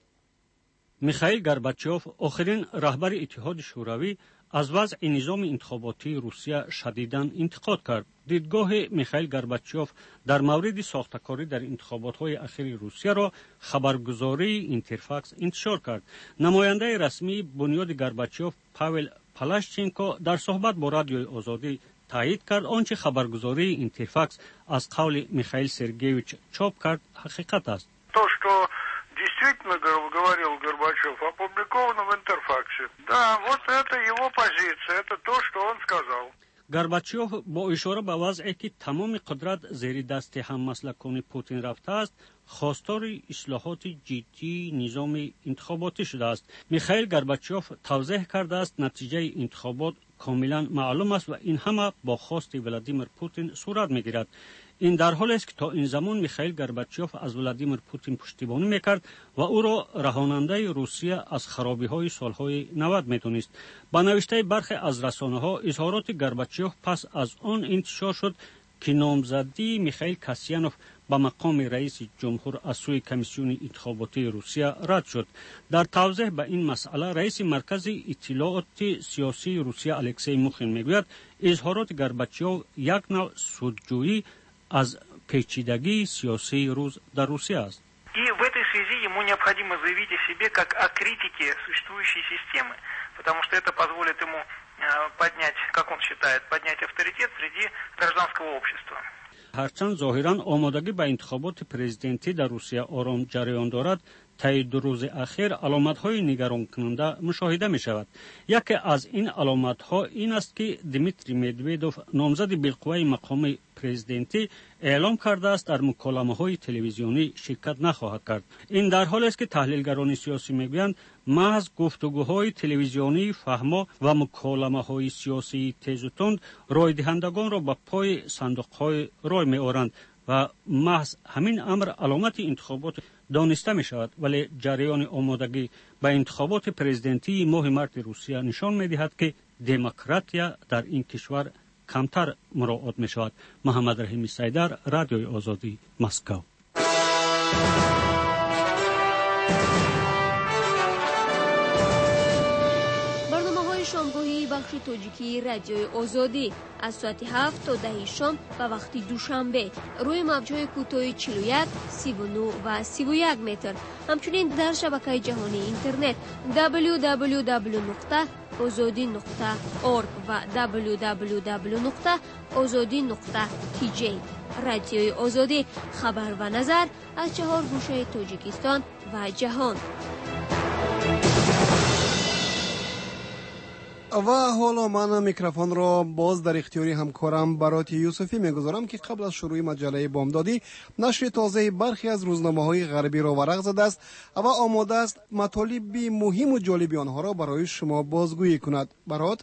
میخائیل گورباچوف آخرین رهبر اتحاد شوروی از وضع نظام انتخاباتی روسیه شدیداً انتقاد کرد. دیدگاه میخائیل گورباچوف در مورد ساخته‌کاری در انتخابات‌های اخیر روسیه را خبرگزاری اینترفاکس انتشار کرد. نماینده رسمی بنیاد گورباچوف پاول پلاشچنکو در صحبت با رادیوی آزادی تایید کرد آنچه خبرگزاری اینترفاکس از قول میخائیل سرگیویچ چاپ کرد حقیقت است. То, что действительно говорил Горбачев, опубликовано в Интерфаксе. Да, вот это его позиция, это то, что он сказал. گورباچوف با اشاره به وضعی که تمام قدرت زیر دست هممسلکان پوتین رفته است خواستار اصلاحات جدی نظام انتخاباتی شده است. میخائیل گورباچوف توضیح کرده است نتیجه انتخابات کاملا معلوم است و این همه با خواست ولادیمیر پوتین صورت میگیرد. این در حالی است که تا این زمان میخائیل گورباچوف از ولادیمیر پوتین پشتیبانی میکرد و او را رهاننده روسیه از خرابی های سالهای نود میدونست. با نوشته برخی از رسانه ها اظهارات گورباچوف پس از آن انتشار شد که نامزدی میخائیل کاسیانوف به مقام رئیس جمهور از سوی کمیسیون انتخاباتی روسیه رد شد. در توضیح به این مسئله رئیس مرکز اطلاعات سیاسی روسیه الکسی موخین میگوید اظهارات گورباچوف یک نوع سودجویی از پیچیدگی سیاسی روز در روسیه است. И в этой связи ему необходимо заявить о себе как о критике существующей системы, потому что это позволит ему поднять, как он считает, поднять авторитет среди гражданского общества. هرچند ظاهراً آمادگی به انتخابات پرزیدنتی در روسیه آرام جریان دارد، طی دو روز اخیر علامت‌های نگران کننده مشاهده می‌شود. یکی از این علامت‌ها این است که دیمیتری مدودوف نامزد بالقوه مقام پرزیدنتی اعلام کرده است در مکالمه‌های تلویزیونی شرکت نخواهد کرد. این در حالی است که تحلیلگران سیاسی می‌گویند محض گفتگوهای تلویزیونی فهما و مکالمه‌های سیاسی تیز و تند رای دهندگان را به پای صندوق‌های رای می‌آورند و محض همین امر علامت انتخابات دانسته می شود، ولی جریان آمادگی به انتخابات پرزیدنتی ماه مارت روسیه نشان می دهد که دموکراتیا در این کشور کمتر مراعات می شود. محمد رحیمی سایدر، رادیوی آزادی، مسکو. شامگاهی بخش تاجیکی رادیوی آزادی از ساعت هفت تا ده شام و وقتی دوشنبه روی موج‌های کوتاه چهل و یک، سی و نه و سی و یک متر، همچنین در شبکه جهانی اینترنت دبلیو دبلیو دبلیو نقطه آزادی نقطه اورگ و دبلیو دبلیو دبلیو نقطه آزادی نقطه تی جی. رادیوی آزادی، خبر و نظر از چهار گوشه تاجیکستان و جهان. و حالا من میکروفون را باز در اختیاری همکارم برات یوسفی میگذارم که قبل از شروع مجله بامدادی نشر تازه برخی از روزنامه‌های غربی را ورق زده است و آماده است مطالب مهم و جالب آنها را برای شما بازگویی کند. برات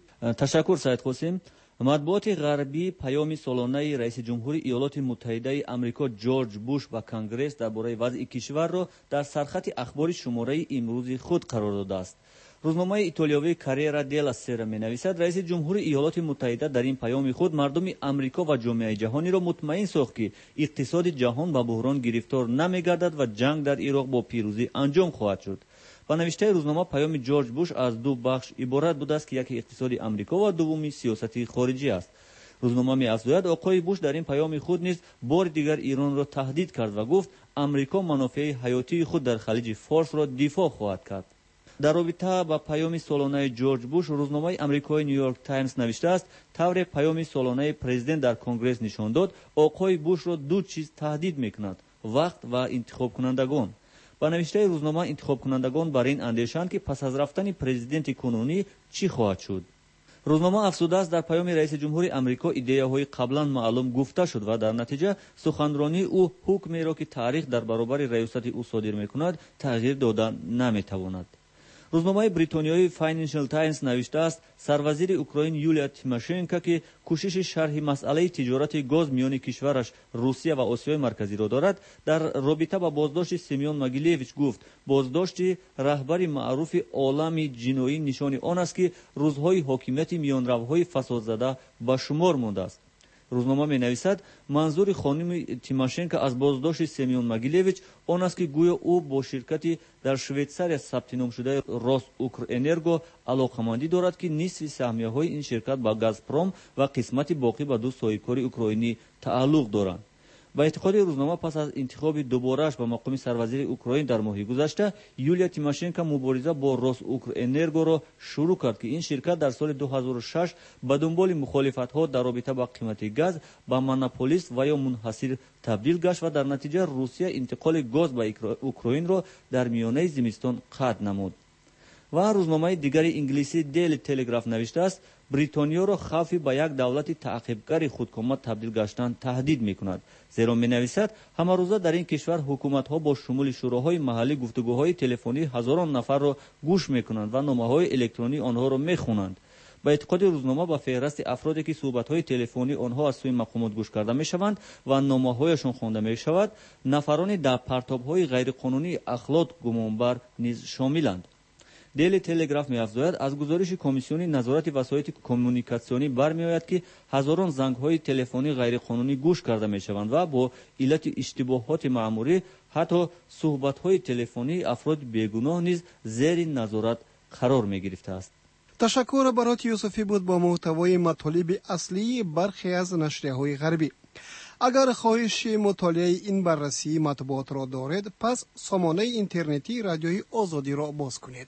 تشکر سید قاسم. матбуоти ғарбӣ паёми солонаи раиси ҷумҳури иёлоти муттаҳидаи амрико ҷорҷ буш ба конгресс дар бораи вазъи кишварро дар сархати ахбори шумораи имрӯзи худ қарор додааст. рӯзномаи итолиёвии карьера дела сера менависад, раиси ҷумҳури иёлоти муттаҳида дар ин паёми худ мардуми амрико ва ҷомеаи ҷаҳониро мутмаин сохт, ки иқтисоди ҷаҳон ба буҳрон гирифтор намегардад ва ҷанг дар ироқ бо пирӯзӣ анҷом хоҳад шуд. ба навиштаи рӯзнома паёми ҷорҷ буш аз ду бахш иборат будааст, ки яке иқтисоди амрико ва дуввуми сиёсати хориҷӣ аст. рӯзнома меафзояд, оқои буш дар ин паёми худ низ бори дигар Иронро таҳдид кард ва гуфт, амрико манофеи ҳаётии худ дар халиҷи Форсро дифоъ хоҳад кард. дар робита ба паёми солонаи ҷорҷ буш рӯзномаи амрикои Нью-Йорк Таймс навиштааст, тавре паёми солонаи президент дар конгресс нишон дод, оқои бушро ду чиз таҳдид мекунад: вақт ва интихобкунандагон. ба навиштаи рӯзнома интихобкунандагон бар ин андешанд, ки пас аз рафтани президенти кунунӣ чӣ хоҳад шуд. рӯзнома афзудааст, дар паёми раиси ҷумҳури амрико идеяҳои қаблан маълум гуфта шуд ва дар натиҷа суханронии ӯ ҳукмеро, ки таърих дар баробари раёсати ӯ содир мекунад, тағйир дода наметавонад. рӯзномаи бритониёи Financial Times навиштааст, сарвазири Украин Юлия Тимошенко, ки кӯшиши шарҳи масъалаи тиҷорати гоз миёни кишвараш Русия ва Осиёи марказиро дорад, дар робита ба боздошти Семён Могилевич гуфт, боздошти раҳбари маъруфи олами ҷиноӣ нишони он аст, ки рӯзҳои ҳокимияти миёнравҳои фасодзада ба шумор мондааст. рӯзнома менависад, манзури хоними Тимошенко аз боздошти Семён Могилевич он аст, ки гӯё ӯ бо ширкати дар Швейтсария сабтиномшудаи Росукрэнерго алоқамандӣ дорад, ки нисфи саҳмияҳои ин ширкат ба Газпром ва қисмати боқӣ ба ду соҳибкори украинӣ тааллуқ доранд. ба эътиқоди рӯзнома, пас аз интихоби дуборааш ба мақоми сарвазири Украин дар моҳи гузашта, Юлия Тимошенко мубориза бо Росукрэнергоро шурӯъ кард, ки ин ширкат дар соли ду ҳазору шаш ба дунболи мухолифатҳо дар робита ба қимати газ ба монополист ва ё мунҳасир табдил гашт ва дар натиҷа Русия интиқоли гоз ба Украинро дар миёнаи зимистон қатъ намуд. ва рӯзномаи дигари инглисӣ Daily Telegraph навиштааст, бритониёро хавфи ба як давлати таъқибгари худкомат табдил гаштан таҳдид мекунад. зеро менависад, ҳамарӯза дар ин кишвар ҳукуматҳо бо шумули шӯроҳои маҳаллӣ гуфтугӯҳои телефонии ҳазорон нафарро гӯш мекунанд ва номаҳои электронии онҳоро мехонанд. ба эътиқоди рӯзнома, ба феҳрасти афроде, ки суҳбатҳои телефонии онҳо аз сӯи мақомот гӯш карда мешаванд ва номаҳояшон хонда мешавад, нафарони дар партобҳои ғайриқонунии ахлот гумонбар низ шомиланд. Daily Telegraph меафзояд, аз гузориши Комиссиони назорати васоити коммуникатсионӣ бармеояд, ки ҳазорон зангҳои телефонӣ ғайриқонунӣ гӯш карда мешаванд ва бо иллати иштибоҳоти маъмурӣ ҳатто суҳбатҳои телефонии афроди бегуноҳ низ зери назорат қарор мегирифтааст. ташаккур бароти Юсуфӣ буд бо муҳтавои матолиби аслии бархе аз нашрияҳои ғарбӣ. агар хоҳиши мутолиаи ин баррасии матбуотро доред, пас сомонаи интернетии радиои Озодиро боз кунед.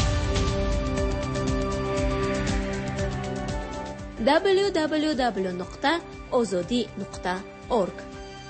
дабл ю дабл ю дабл ю нуқта озодӣ нуқта орг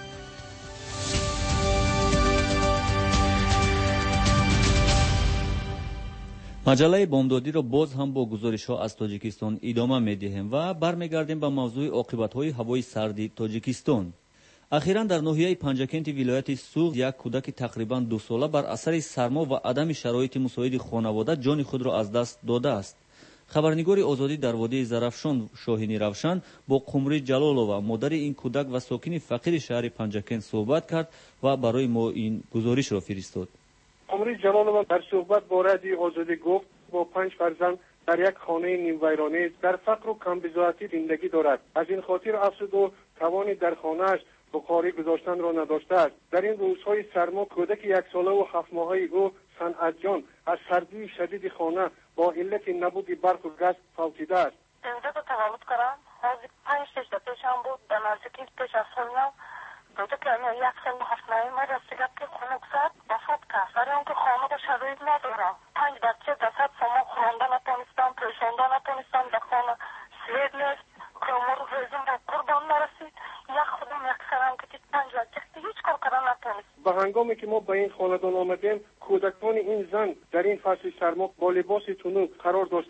маҷаллаи бомдодиро боз ҳам бо гузоришҳо аз Тоҷикистон идома медиҳем ва бармегардем ба мавзӯи оқибатҳои ҳавои сарди Тоҷикистон. ахиран дар ноҳияи Панҷакенти вилояти Суғд як кӯдаки тақрибан дусола бар асари сармо ва адами шароити мусоиди хонавода ҷони худро аз даст додааст. хабарнигори Озодӣ дар водии Зарафшон Шоҳини Равшан бо Қумри Ҷалолова, модари ин кӯдак ва сокини фақири шаҳри Панҷакент суҳбат кард ва барои мо ин гузоришро фиристод. Қумри Ҷалолова дар суҳбат бо радиои Озодӣ гуфт, бо панҷ фарзанд дар як хонаи нимвайронӣ дар фақру камбизоатӣ зиндагӣ дорад. аз ин хотир афсуду тавони дар хонааш бухорӣ гузоштанро надоштааст. дар ин рӯзҳои сармо кӯдаки яксолаву ҳафтмоҳаи ӯ Санъатҷон аз сардии шадиди хона бо иллати набуди барқу газ фавтидааст. инҷо таваллуд кардам. ҳозир панҷ шеш да пешам буд, дар наздики пеш аз солам кӯдаки як солу ҳафт моҳаи ма расида ки хона гузард дафат кард. вале он ки хонаро шароит надорам. панҷ бача дасад сомо хонда натонистам, пӯшонда натонистам, дар хона свет нест, кӯмуру резин ба қурбон нарасид. як худам як сарам кашид, панҷ бача ҳеҷ кор кардан натонист. ба ҳангоме ки мо ба ин хонадон омадем, кӯдакони ин зан дар ин фасли сармо бо либоси тунук қарор доштанд.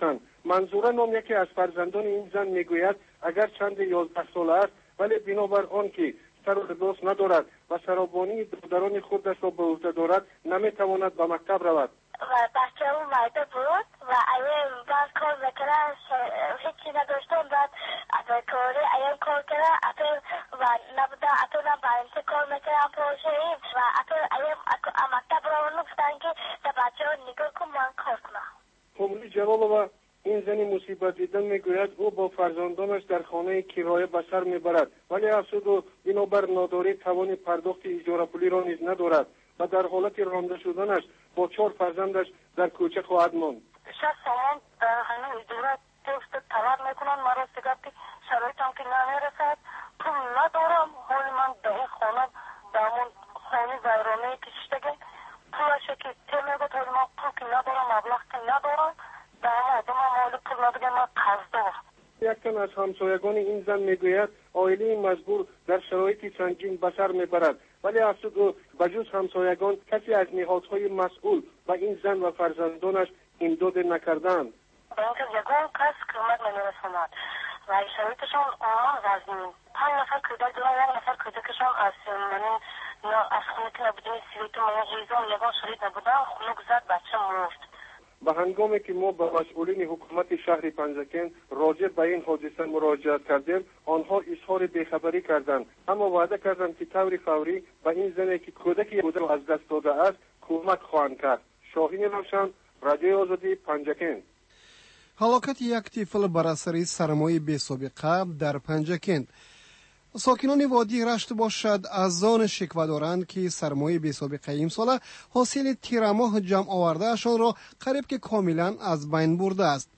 منظوره نام یکی از فرزندان این زن میگوید اگر چند یازده ساله است ولی بنابر آن که سر و لباس ندارد و سرابانی برادران خودش را به عهده دارد نمیتواند به مکتب رود. و بچه اون مرده بود و اگه بعد کار بکنه هیچی نداشتم بعد اگه کاری اگه کار کنه اگه و نبوده اگه نه باید کار میکنه پروژه این و اگه مکتب را نفتن که در بچه ها نگاه کن من کار کنم. خمری جلالова این زنی مصیبت دیدن میگوید او با فرزندانش در خانه کرایه به سر میبرد ولی افسوس و بنابر ناداری توان پرداخت اجاره پولی را نیز ندارد و در حالت رانده شدنش با چهار فرزندش در کوچه خواهد ماند. شش سامان در همه اجاره تست طلب میکنن مرا سگاه که شرایطم که نمیرسد پول ندارم حال من در خانه دامون خانه ویرانه کشیدگی پولش که تر میگوید حال من پول که ندارم مبلغ که ندارم در آدم مال پول ندارم من قرض دارم. یک تن از همسایگان این زن میگوید عائله مجبور در شرایط سنگین به سر میبرد ولی افسوس بجز همسایگان کسی از نهادهای مسئول و این زن و فرزندانش امداد نکردند. با اینکه یگان کس کمک نمیرساند و شرایطشان آنان وزنی پنج نفر کودک دارن یک نفر کودکشان از منی از خونه که نبودیم سیویتو منی ایزان یگان شرایط نبودن خونک زد بچه مرد. به هنگامی که ما به مسئولین حکومت شهر پنجکین راجع به این حادثه مراجعه کردیم آنها اظهار بیخبری کردند اما وعده کردند که طور فوری به این زنی که کودکی بوده از دست داده است کمک خواهند کرد. شاهین روشن، رادیوی آزادی، پنجکین. هلاکت یک طفل بر اثر سرمای بی‌سابقه در پنجکین. ساکنان وادی رشت باشد از آن شکوه دارند که سرمایه بی‌سابقه امسال حاصل تیر ماه جمع آورده اشان را قریب که کاملا از بین برده است.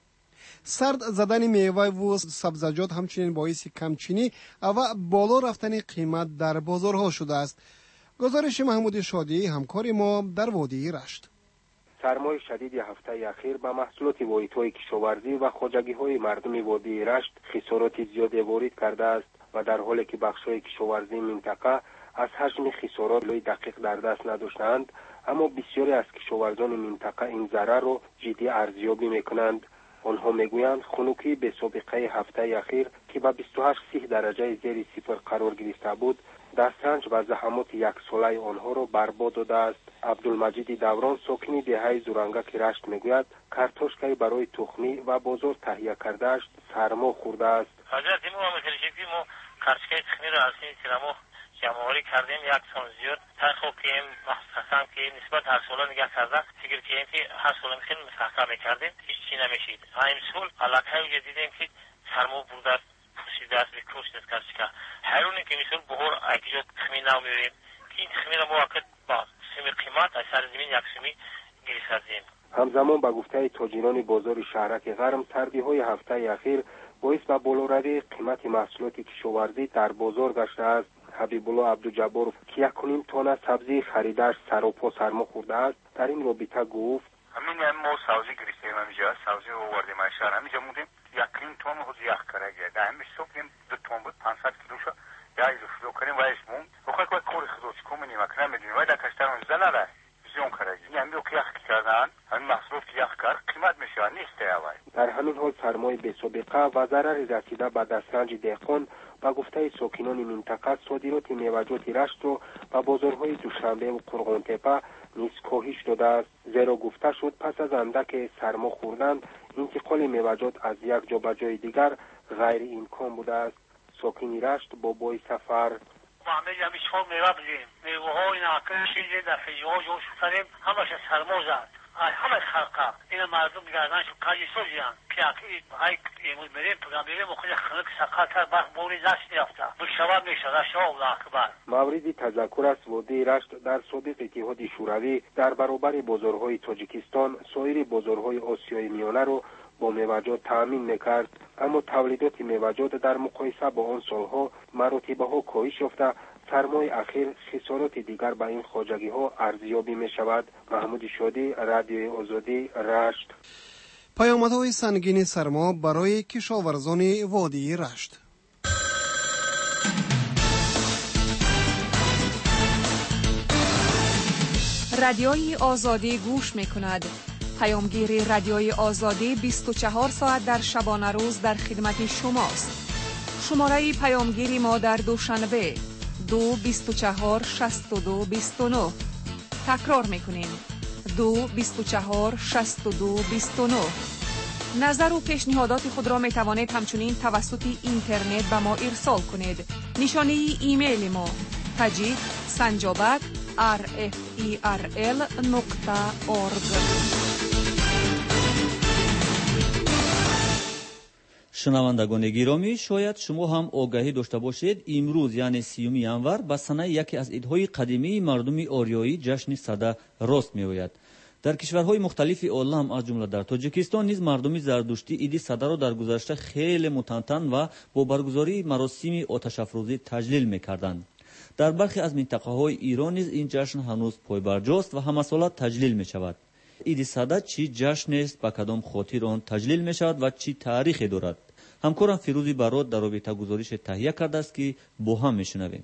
سرد زدن میوه و سبزیجات همچنین باعث کمچینی و بالا رفتن قیمت در بازارها شده است. گزارش محمود شادی همکار ما در وادی رشت. سرمای شدید هفته اخیر به محصولات واحدهای کشاورزی و خواجگی‌های مردم وادی رشت خسارات زیادی وارد کرده است و در حالی که بخش‌های کشاورزی منطقه از حجم خسارات دقیق در دست نداشتند اما بسیاری از کشاورزان منطقه این ضرر را جدی ارزیابی می‌کنند. آنها میگویند خنکی به سابقه هفته اخیر که به بیست و هشت درجه زیر صفر قرار گرفته بود دسترنج و زحمات یک ساله آنها را برباد داده است. عبدالمجید دوران ساکنی دهه زورانگک رشت میگوید کارتوشکای برای تخمی و بازار تهیه کرده‌اش سرما خورده است. حضرت ما مثل ما کارتوشکای تخمی را از این سرما جمع‌آوری کردیم یک سال زیاد تحقیق کردیم مخصوصا که نسبت هر ساله نگاه کردن فکر کردیم که هر ساله خیلی مستحکم می‌کردیم هیچ چی نمی‌شد. این سال علاقه دیدیم که سرما برده است پوشیده است به کوشت است کارتوشکا هرونی که مثل بهار اگه تخمی نو می‌بریم که این تخمی را موقت با سمی قیمت از سر زمین یک سمی گیرسازیم. همزمان با گفته تاجران بازار شهرک غرم سردی‌های هفته اخیر باعث به بالاروی قیمت محصولات کشاورزی در بازار گشته است. حبیب الله عبدالجبار که یک کنیم تانه سبزی خریدش سر و پا سرما خورده است در این رابطه گفت همین هم ما سبزی گرفتیم همینجا سبزی رو آوردیم از شهر همینجا موندیم یک کنیم تان خود یک کرگه در همین صبح دو تان بود پانصد کیلو شد یا ایزو شلو کنیم و ایش موند وقت وقت کوری خودو چی کنیم اکنه میدونیم ولی در کشترمون زنه زیون کرگه این همی که یخ کردن همین محصولات که یخ کرد قیمت میشه نیسته اوای. در همین حال سرمای بی‌سابقه و ضرر رسیده به دسترنج دهقان با گفته ساکنان منطقه صادرات میوه‌جات رشت و و بازارهای دوشنبه و قرغن‌تپه نیز کاهش داده است. زیرا گفته شد پس از اندک سرما خوردن انتقال میوه‌جات از یک جا به جای دیگر غیر امکان بوده است. ساکن رشت با بای سفر ما همه جمعی چهار میوه بودیم میوه های ناکشی دفعی ها جوش کردیم همش سرما زد همه خلقه این مردم گردن شو کاری سوزیان پیاکی های امروز میریم پرگام میریم و خود خلق سقاطر بخ بوری دست نیافته بشواب میشه رشا الله اکبر. مورد تذکر است وادی رشت در سابق اتحاد شوروی در برابر بازارهای تاجیکستان سایر بازارهای آسیای میانه رو با میوه‌جات تأمین میکرد اما تولیدات میوه‌جات در مقایسه با آن سالها مراتبه ها کاهش یافته سرمای اخیر خسارات دیگر به این خواجگی ها ارزیابی می شود. محمود شادی رادیوی آزادی رشت. پیامدهای سنگین سرما برای کشاورزان وادی رشت. رادیوی آزادی گوش می کند. پیامگیر رادیوی آزادی بیست و چهار ساعت در شبانه روز در خدمت شماست. شماره پیامگیری ما در دوشنبه دو بیست و چهار شصت و دو بیست و نه. تکرار میکنیم دو بیست و چهار شصت و دو بیست و نه. نظر و پیشنهادات خود را می توانید همچنین توسط اینترنت به ما ارسال کنید. نشانه ایمیل ما تجید سنجابک آر اف ای آر ال نقطه اورگ. شنوندگان گرامی، شاید شما هم آگاهی داشته باشید امروز یعنی سیوم январ به سنه یکی از عیدهای قدیمی مردم آریایی جشن سده راست می‌آید. در کشورهای مختلف عالم از جمله در تاجیکستان نیز مردم زردشتی عید سده را در گذشته خیلی متنطن و با برگزاری مراسم آتش افروزی تجلیل می‌کردند. در برخی از منطقه‌های ایران نیز این جشن هنوز پایبرجاست و همه ساله تجلیل می‌شود. عید سده چی جشن است، به کدام خاطر آن تجلیل می‌شود و چی تاریخی دارد؟ همکارم فیروزی برات در رابطه گزارش تهیه کرده است که با هم میشنویم.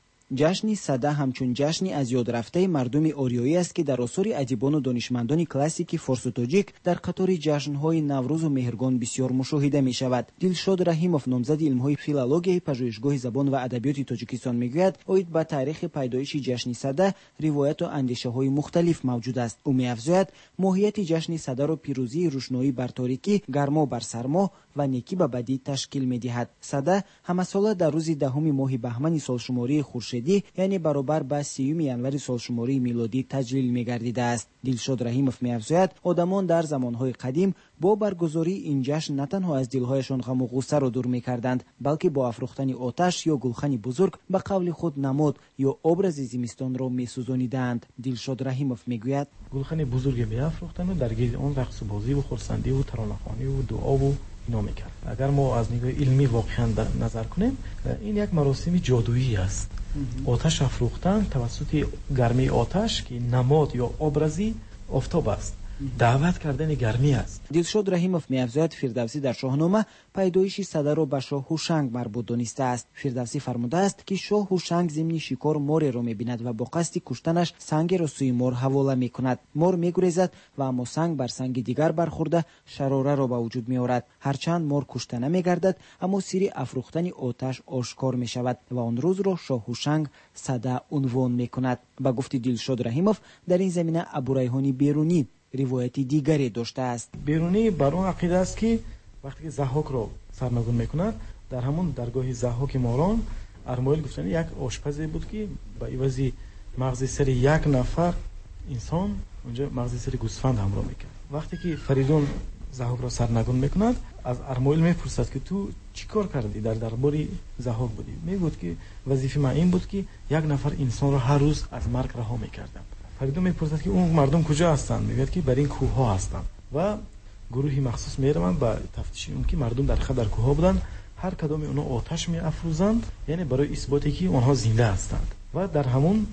جشن سده همچون جشنی از یاد رفته مردم آریایی است که در آثار ادیبان و دانشمندان کلاسیک فارس و تاجیک در قطار جشن‌های نوروز و مهرگان بسیار مشاهده می‌شود. دلشاد رحیمов نامزد علم‌های فیلولوژی پژوهشگاه زبان و ادبیات تاجیکستان می‌گوید اوید با تاریخ پیدایش جشن سده روایت و اندیشه‌های مختلف موجود است. او می‌افزاید ماهیت جشن سده را پیروزی روشنایی بر تاریکی، گرما بر سرما و نیکی به بدی تشکیل می‌دهد. سده همه ساله در روز دهم ماه بهمن سالشماری خورشیدی یعنی برابر با سیوم январи سالشماری میلادی تجلیل می‌گردیده است. دلشاد رحیمов می‌افزاید آدمان در زمانهای قدیم با برگزاری این جشن نه تنها از دلهایشان غم و غصه را دور می‌کردند بلکه با افروختن آتش یا گلخن بزرگ به قول خود نماد یا ابراز زمستان را می‌سوزانیدند. دلشاد رحیمов می‌گوید گلخن بزرگ می‌افروختند و در گرد آن رقص و بازی و خرسندی و ترانه‌خوانی و دعا و اینا می‌کرد. اگر ما از نگاه علمی واقعاً نظر کنیم این یک مراسم جادویی است. آتش افروختن توسط گرمی آتش که نماد یا ابرازی آفتاب است. دعوت کردن گرمی است. دلشاد رحیمов می‌افزاید فردوسی در شاهنامه پیدایش سده را به شاه هوشنگ مربوط دانسته است. فردوسی فرموده است که شاه هوشنگ ضمن شکار ماری را می‌بیند و با قصد کشتنش سنگ را سوی مار حواله می‌کند. مار می‌گریزد و اما سنگ بر سنگ دیگر برخورده شراره را به وجود می‌آورد. هرچند مار کشته نمی‌گردد اما سری افروختن آتش آشکار می‌شود و آن روز را شاه هوشنگ سده عنوان می‌کند. با گفت دلشاد رحیمov در این زمینه ابوریحانی بیرونی روایتی دیگری داشته است. بیرونی بر اون عقیده است که وقتی که ضحاک را سرنگون میکند در همون درگاه ضحاک ماران ارمایل گفتن یک آشپزی بود که با عوض مغز سر یک نفر انسان اونجا مغز سر گوسفند همراه میکرد. وقتی که فریدون ضحاک را سرنگون میکند از ارمایل میپرسد که تو چیکار کردی؟ در دربار ضحاک بودی؟ میگوید که وظیفه من این بود که یک نفر انسان را هر روز از مرگ رها میکردم. فریدون میپرسد که اون مردم کجا هستند؟ میگه که بر این کوه ها هستند و گروهی مخصوص میروند با تفتیش اون که مردم در خود در کوه ها بودند هر کدام اونها آتش میافروزند یعنی برای اثباتی که اونها زنده هستند و در همون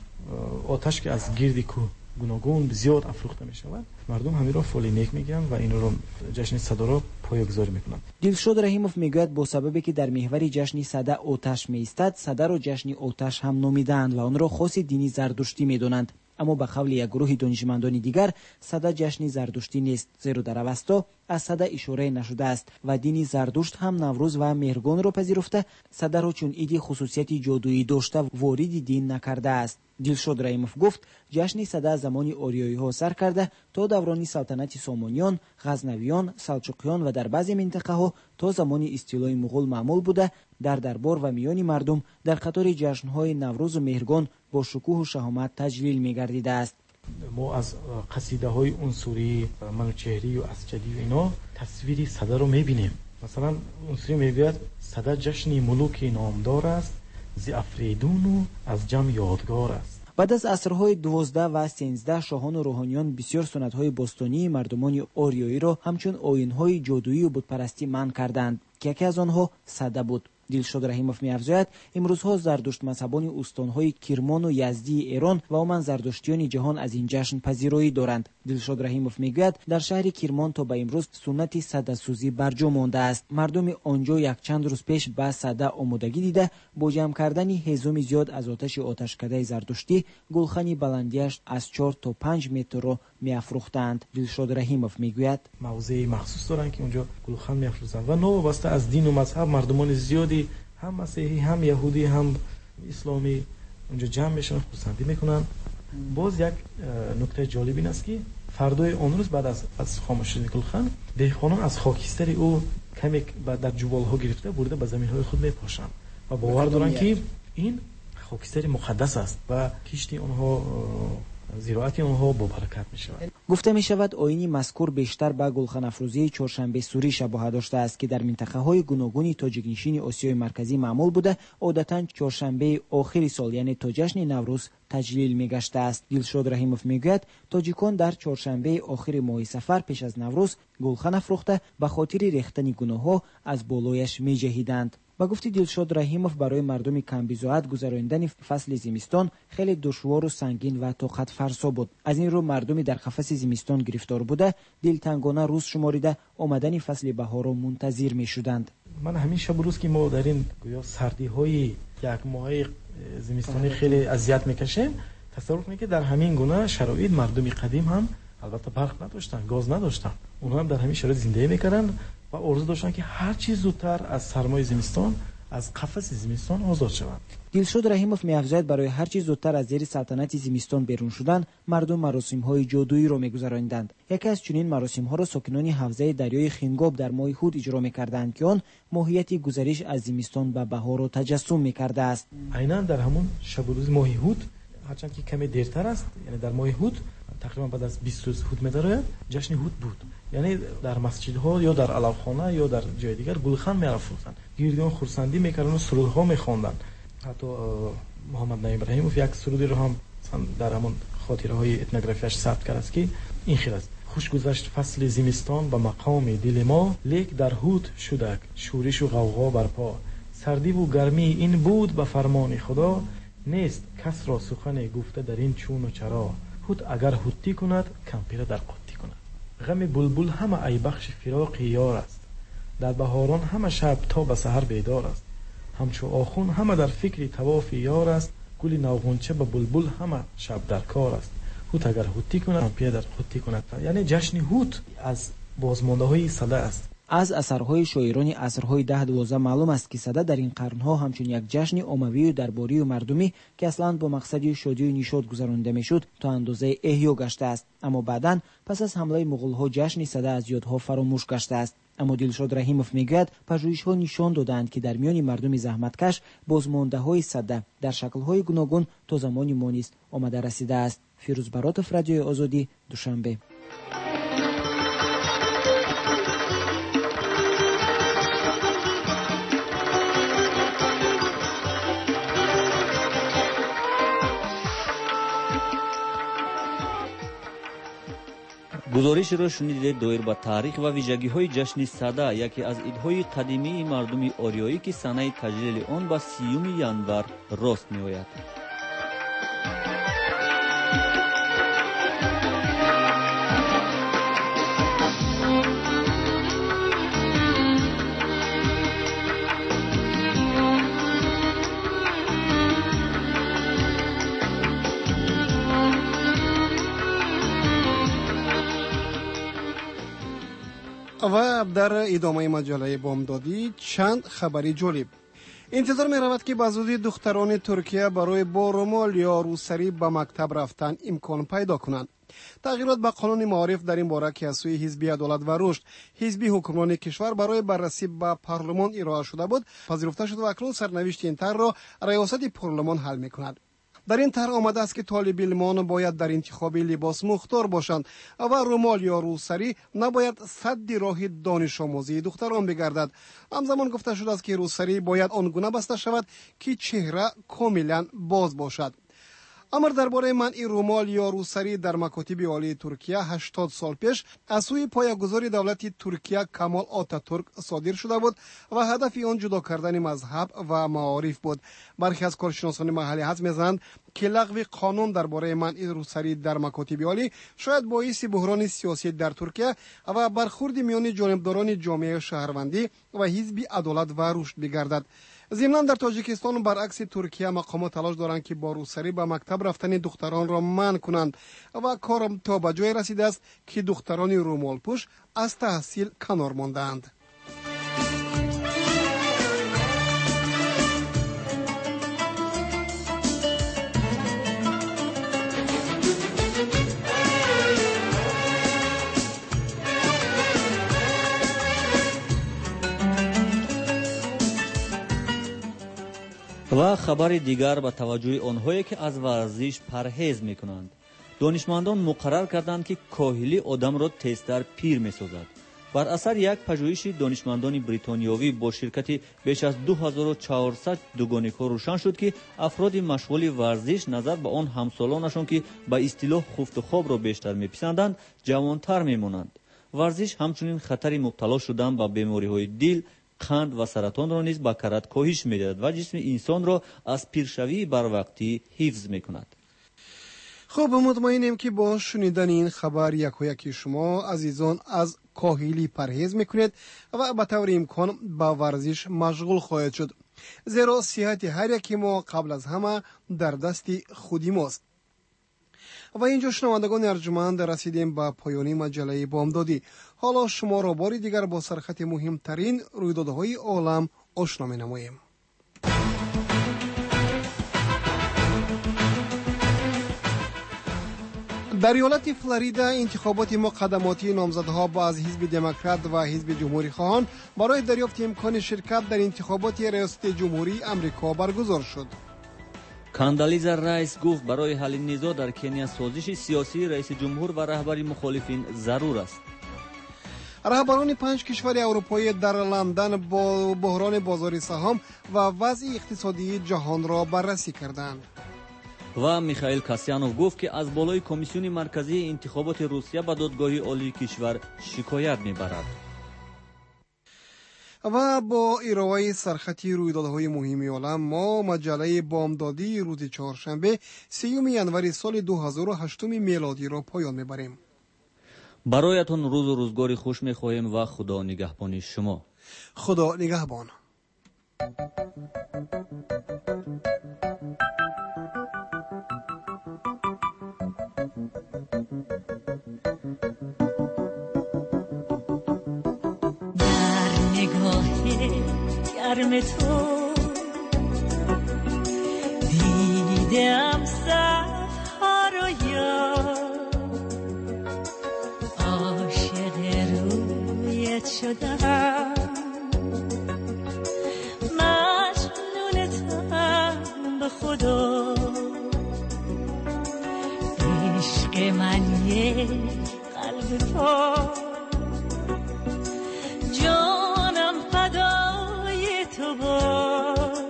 آتش که از گرد کوه گوناگون زیاد افروخته میشود مردم همین را فال نیک میگن و این رو جشن سده را پایه‌گذاری میکنند. دلشاد رحیمov میگوید با سببی که در محور جشن سده آتش میایستد سده را جشن آتش هم نامیدند و آن را خاص دینی زردشتی میدانند. اما به قول یک گروه دانشمندان دیگر سده جشن زردشتی نیست زیرا در اوستا از سده اشاره نشده است و دین زردشت هم نوروز و مهرگان را پذیرفته سده را چون عید خصوصیت جادویی داشته وارد دین نکرده است. دلشاد رحیمov گفت جشن سده زمان آریایی ها سر کرده تا دوران سلطنت سامانیان، غزنویان، سلجوقیان و در بعضی منطقه ها تا زمان استیلای مغول معمول بوده در دربار و میان مردم در قطار جشن های نوروز و مهرگان با شکوه و شهامت تجلیل می‌گردیده است. ما از قصیده های عنصری منوچهری و اسجدی و اینا تصویری سده رو می‌بینیم. مثلا عنصری میگوید سده جشن ملوک نامدار است ز افریدون و از جم یادگار است. بعد از عصرهای دوازده و سیزده شاهان و روحانیان بسیار سنت‌های باستانی مردمان آریایی را همچون آیین‌های جادویی و بتپرستی منع کردند که یکی از آنها سده بود. دلشاد رحیمov می‌افزاید امروزها زردشت مذهبان استان‌های کرمان و یزدی ایران و عموما زردشتیان جهان از این جشن پذیرایی دارند. دلشاد رحیمov میگوید در شهر کرمان تا به امروز سنت سده سوزی برجا مانده است. مردم آنجا یک چند روز پیش به سده آمادگی دیده با جمع کردن هزوم زیاد از آتش آتشکده زردشتی گلخن بلندیش از چهار تا پنج متر را می‌افروختند. دلشاد رحیموف میگوید موضع مخصوص دارن که اونجا گلخن می‌افروزند و نوابسته از دین و مذهب مردمان زیادی هم مسیحی هم یهودی هم اسلامی اونجا جمع میشن، خرسندی میکنن. باز یک نکته جالب این است که فردای اون روز بعد از از خاموشی شدن گلخن، دهقانان از خاکستر او کمی بعد در جوال‌ها گرفته برده به زمین‌های خود میپاشند و باور دارن که این خاکستر مقدس است و کشتی اونها زراعت اونها با برکت میشود. گفته می شود آیین مذکور بیشتر به گلخن افروزی چهارشنبه سوری شباهت داشته است که در منطقه های گوناگون تاجیک‌نشین آسیای مرکزی معمول بوده. عادتاً چهارشنبه آخر سال یعنی تا جشن نوروز تجلیل می گشته است. دلشاد رحیموف میگوید تاجیکان در چهارشنبه آخر ماه صفر پیش از نوروز گلخن افروخته به خاطر ریختن گونه‌ها از بالایش می جهیدند. با گفتی دلشاد رحیموف برای مردم کمبیزوعت گذراندن فصل زمستان خیلی دشوار و سنگین و طاقت فرسا بود. از این رو مردمی در قفس زمستان گرفتار بوده دلتنگانه روز شماریده آمدن فصل بهار را منتظر می شدند. من همین شب روز که ما در این گویا سردی های یک ماهه زمستانی خیلی اذیت میکشیم تصور کنید که در همین گونه شرایط مردم قدیم هم البته برق نداشتن، گاز نداشتن، اونها هم در همین شرایط زندگی میکردن و آرزو داشتن که هر چیز زودتر از سرمای زمستان از قفس زمستان آزاد شوند. دلشاد رحیموف می‌افزاید برای هر چیز زودتر از زیر سلطنت زمستان بیرون شدن مردم مراسم‌های جادویی را می‌گذراندند. یکی از چنین مراسم‌ها را ساکنان حوزه دریای خنگاب در ماه هود اجرا می‌کردند که آن ماهیت گذشت از زمستان به بهار را تجسم می‌کرده است. عیناً در همون شب و روز ماه هود هرچند که کمی دیرتر است، یعنی در ماه هود تقریبا بعد از بیست روز هود می‌داره جشن هود بود. یعنی در مسجدها یا در علوخانه یا در جای دیگر گلخن می‌افروختند. گیردگان خرسندی می‌کردند و سرودها می‌خواندند. حتی محمد نعیم ابراهیموف یک سرودی رو هم در همون خاطره‌های اتنوگرافیش ثبت کرده است که این خیلی است: خوش گذشت فصل زمستان به مقام دل ما، لیک در هود شدک شورش و غوغا برپا، سردی و گرمی این بود به فرمان خدا، نیست کس را سخن گفته در این چون و چرا، هود اگر هودی کند کمپیره در قطی کند. غم بلبل همه ای بخش فراق یار است، در بهاران همه شب تا به سحر بیدار است، همچو آخون همه در فکر طواف یار است، گل نوغنچه به بلبل همه شب در کار است، هود اگر هودی کند کمپیره در قطی کند. یعنی جشن هود از بازمانده های صده است. از اثرهای شاعران عصرهای ده دوازده معلوم است که صده در این قرنها همچون یک جشن عمومی و درباری و مردمی که اصلا با مقصد شادی و نشاط گذرانده میشد تا اندازه احیا گشته است، اما بعداً پس از حمله مغول‌ها جشن صده از یادها فراموش گشته است. اما دلشاد رحیموف میگوید پژوهش‌ها نشان دادند که در میان مردم زحمتکش بازمانده‌های صده در شکل‌های گوناگون تا زمانی ما نیز آمده رسیده است. فیروز براتوف، رادیوی آزادی، دوشنبه. گزارش را شنیدید دایر به تاریخ و ویژگی‌های جشن صده، یکی از عیدهای قدیمی مردم آریایی که سنه تجلیل آن به سیوم ینور راست می‌آید. و در ادامه مجله بامدادی چند خبری جالب. انتظار می رود که به زودی دختران ترکیه برای با رومال یا روسری به مکتب رفتن امکان پیدا کنند. تغییرات به قانون معارف در این باره که از سوی حزب عدالت و رشد حزب حکمران کشور برای بررسی به پارلمان ارائه شده بود پذیرفته شد و اکنون سرنوشت این طرح را ریاست پارلمان حل می کند. در این طرح آمده است که طالب علمان باید در انتخاب لباس مختار باشند و رومال یا روسری نباید سد راه دانش آموزی دختران بگردد. همزمان گفته شده است که روسری باید آنگونه بسته شود که چهره کاملا باز باشد. امر درباره منع رومال یا روسری در مکاتب عالی ترکیه هشتاد سال پیش از سوی پایه‌گذار دولت ترکیه کمال آتاتورک صادر شده بود و هدف آن جدا کردن مذهب و معارف بود. برخی از کارشناسان محلی حدس می‌زنند که لغو قانون درباره منع روسری در مکاتب عالی شاید باعث بحران سیاسی در ترکیه و برخورد میان جانبداران جامعه شهروندی و حزب عدالت و رشد بگردد. ضمناً در تاجیکستان برعکس ترکیه مقامات تلاش دارند که با روسری به مکتب رفتن دختران را منع کنند و کارم تا به جای رسیده است که دختران رومال پوش از تحصیل کنار ماندند. و خبر دیگر به توجه آنهایی که از ورزش پرهیز میکنند. دانشمندان مقرر کردند که کاهلی آدم را تیزتر پیر میسازد. بر اثر یک پژوهش دانشمندان بریتانیایی با شرکت بیش از دو هزار و چهارصد دوگانه‌ها روشن شد که افراد مشغول ورزش نظر به آن همسالانشان که به اصطلاح خفت و خواب را بیشتر میپسندند جوانتر میمانند. ورزش همچنین خطر مبتلا شدن به بیماری‌های دل، قند و سرطان را نیز به کرات کاهش می‌دهد و جسم انسان را از پیرشوی بروقتی حفظ می‌کند. خب مطمئنیم که با شنیدن این خبر یک و یکی شما عزیزان از کاهلی پرهیز میکنید و به طور امکان با ورزش مشغول خواهید شد، زیرا صحت هر یکی ما قبل از همه در دست خودی ماست. و اینجا شنوندگان ارجمند رسیدیم به پایان مجله بامدادی. حالا شما را بار دیگر با سرخط مهمترین رویدادهای عالم آشنا می‌نماییم. در ایالت فلوریدا انتخابات مقدماتی نامزدها با از حزب دموکرات و حزب جمهوری خواهان برای دریافت امکان شرکت در انتخابات ریاست جمهوری امریکا برگزار شد. کاندالیزا رایس گفت برای حل نزاع در کنیا سازش سیاسی رئیس جمهور و رهبری مخالفین ضرور است. رهبران پنج کشور اروپایی در لندن با بحران بازار سهام و وضع اقتصادی جهان را بررسی کردند. و میخائیل کاسیانوف گفت که از بالای کمیسیون مرکزی انتخابات روسیه به دادگاه عالی کشور شکایت میبرد. و با ارائه سرخطی رویدادهای مهم عالم ما مجله بامدادی روز چهارشنبه سیوم ژانویه سال دو هزار و هشت میلادی را پایان میبریم. برایتان روز و روزگاری خوش میخواهیم و خدا نگهبان شما. خدا نگهبان. گرم تو دیدم صفها رو یاد، عاشق رویت شدم، مجنونتم به خدا، عشق من یک قلب پاک، جانم فدای تو باد،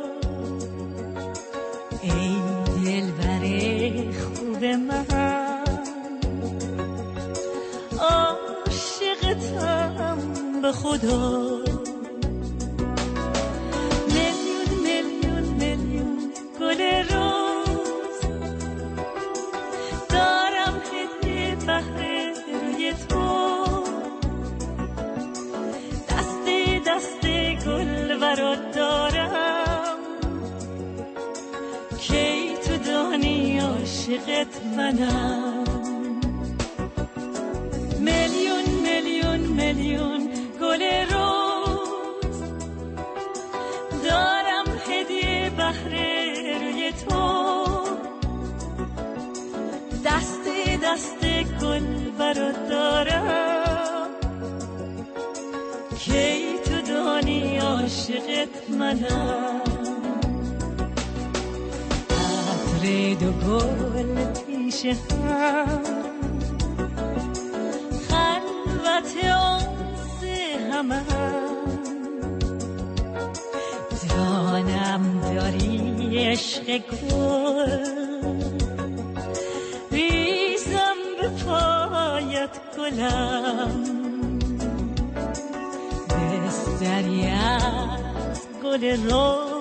ای دلبر خوب من، عاشقتم به خدا. میلیون میلیون میلیون گل روز دارم هدیه بهر روی تو، دسته دسته گل برات دارم، کی تو دانی عاشقت منم. میلیون میلیون میلیون گل روز دارم هدیه بهر روی تو، دسته دسته گل برات دارم، کی تو دانی عاشقت منم. عطر دو گل پیش هم، خلوت آنس همه، دانم داری عشق گل، ریزم به پایت گلم، بستری از گل رو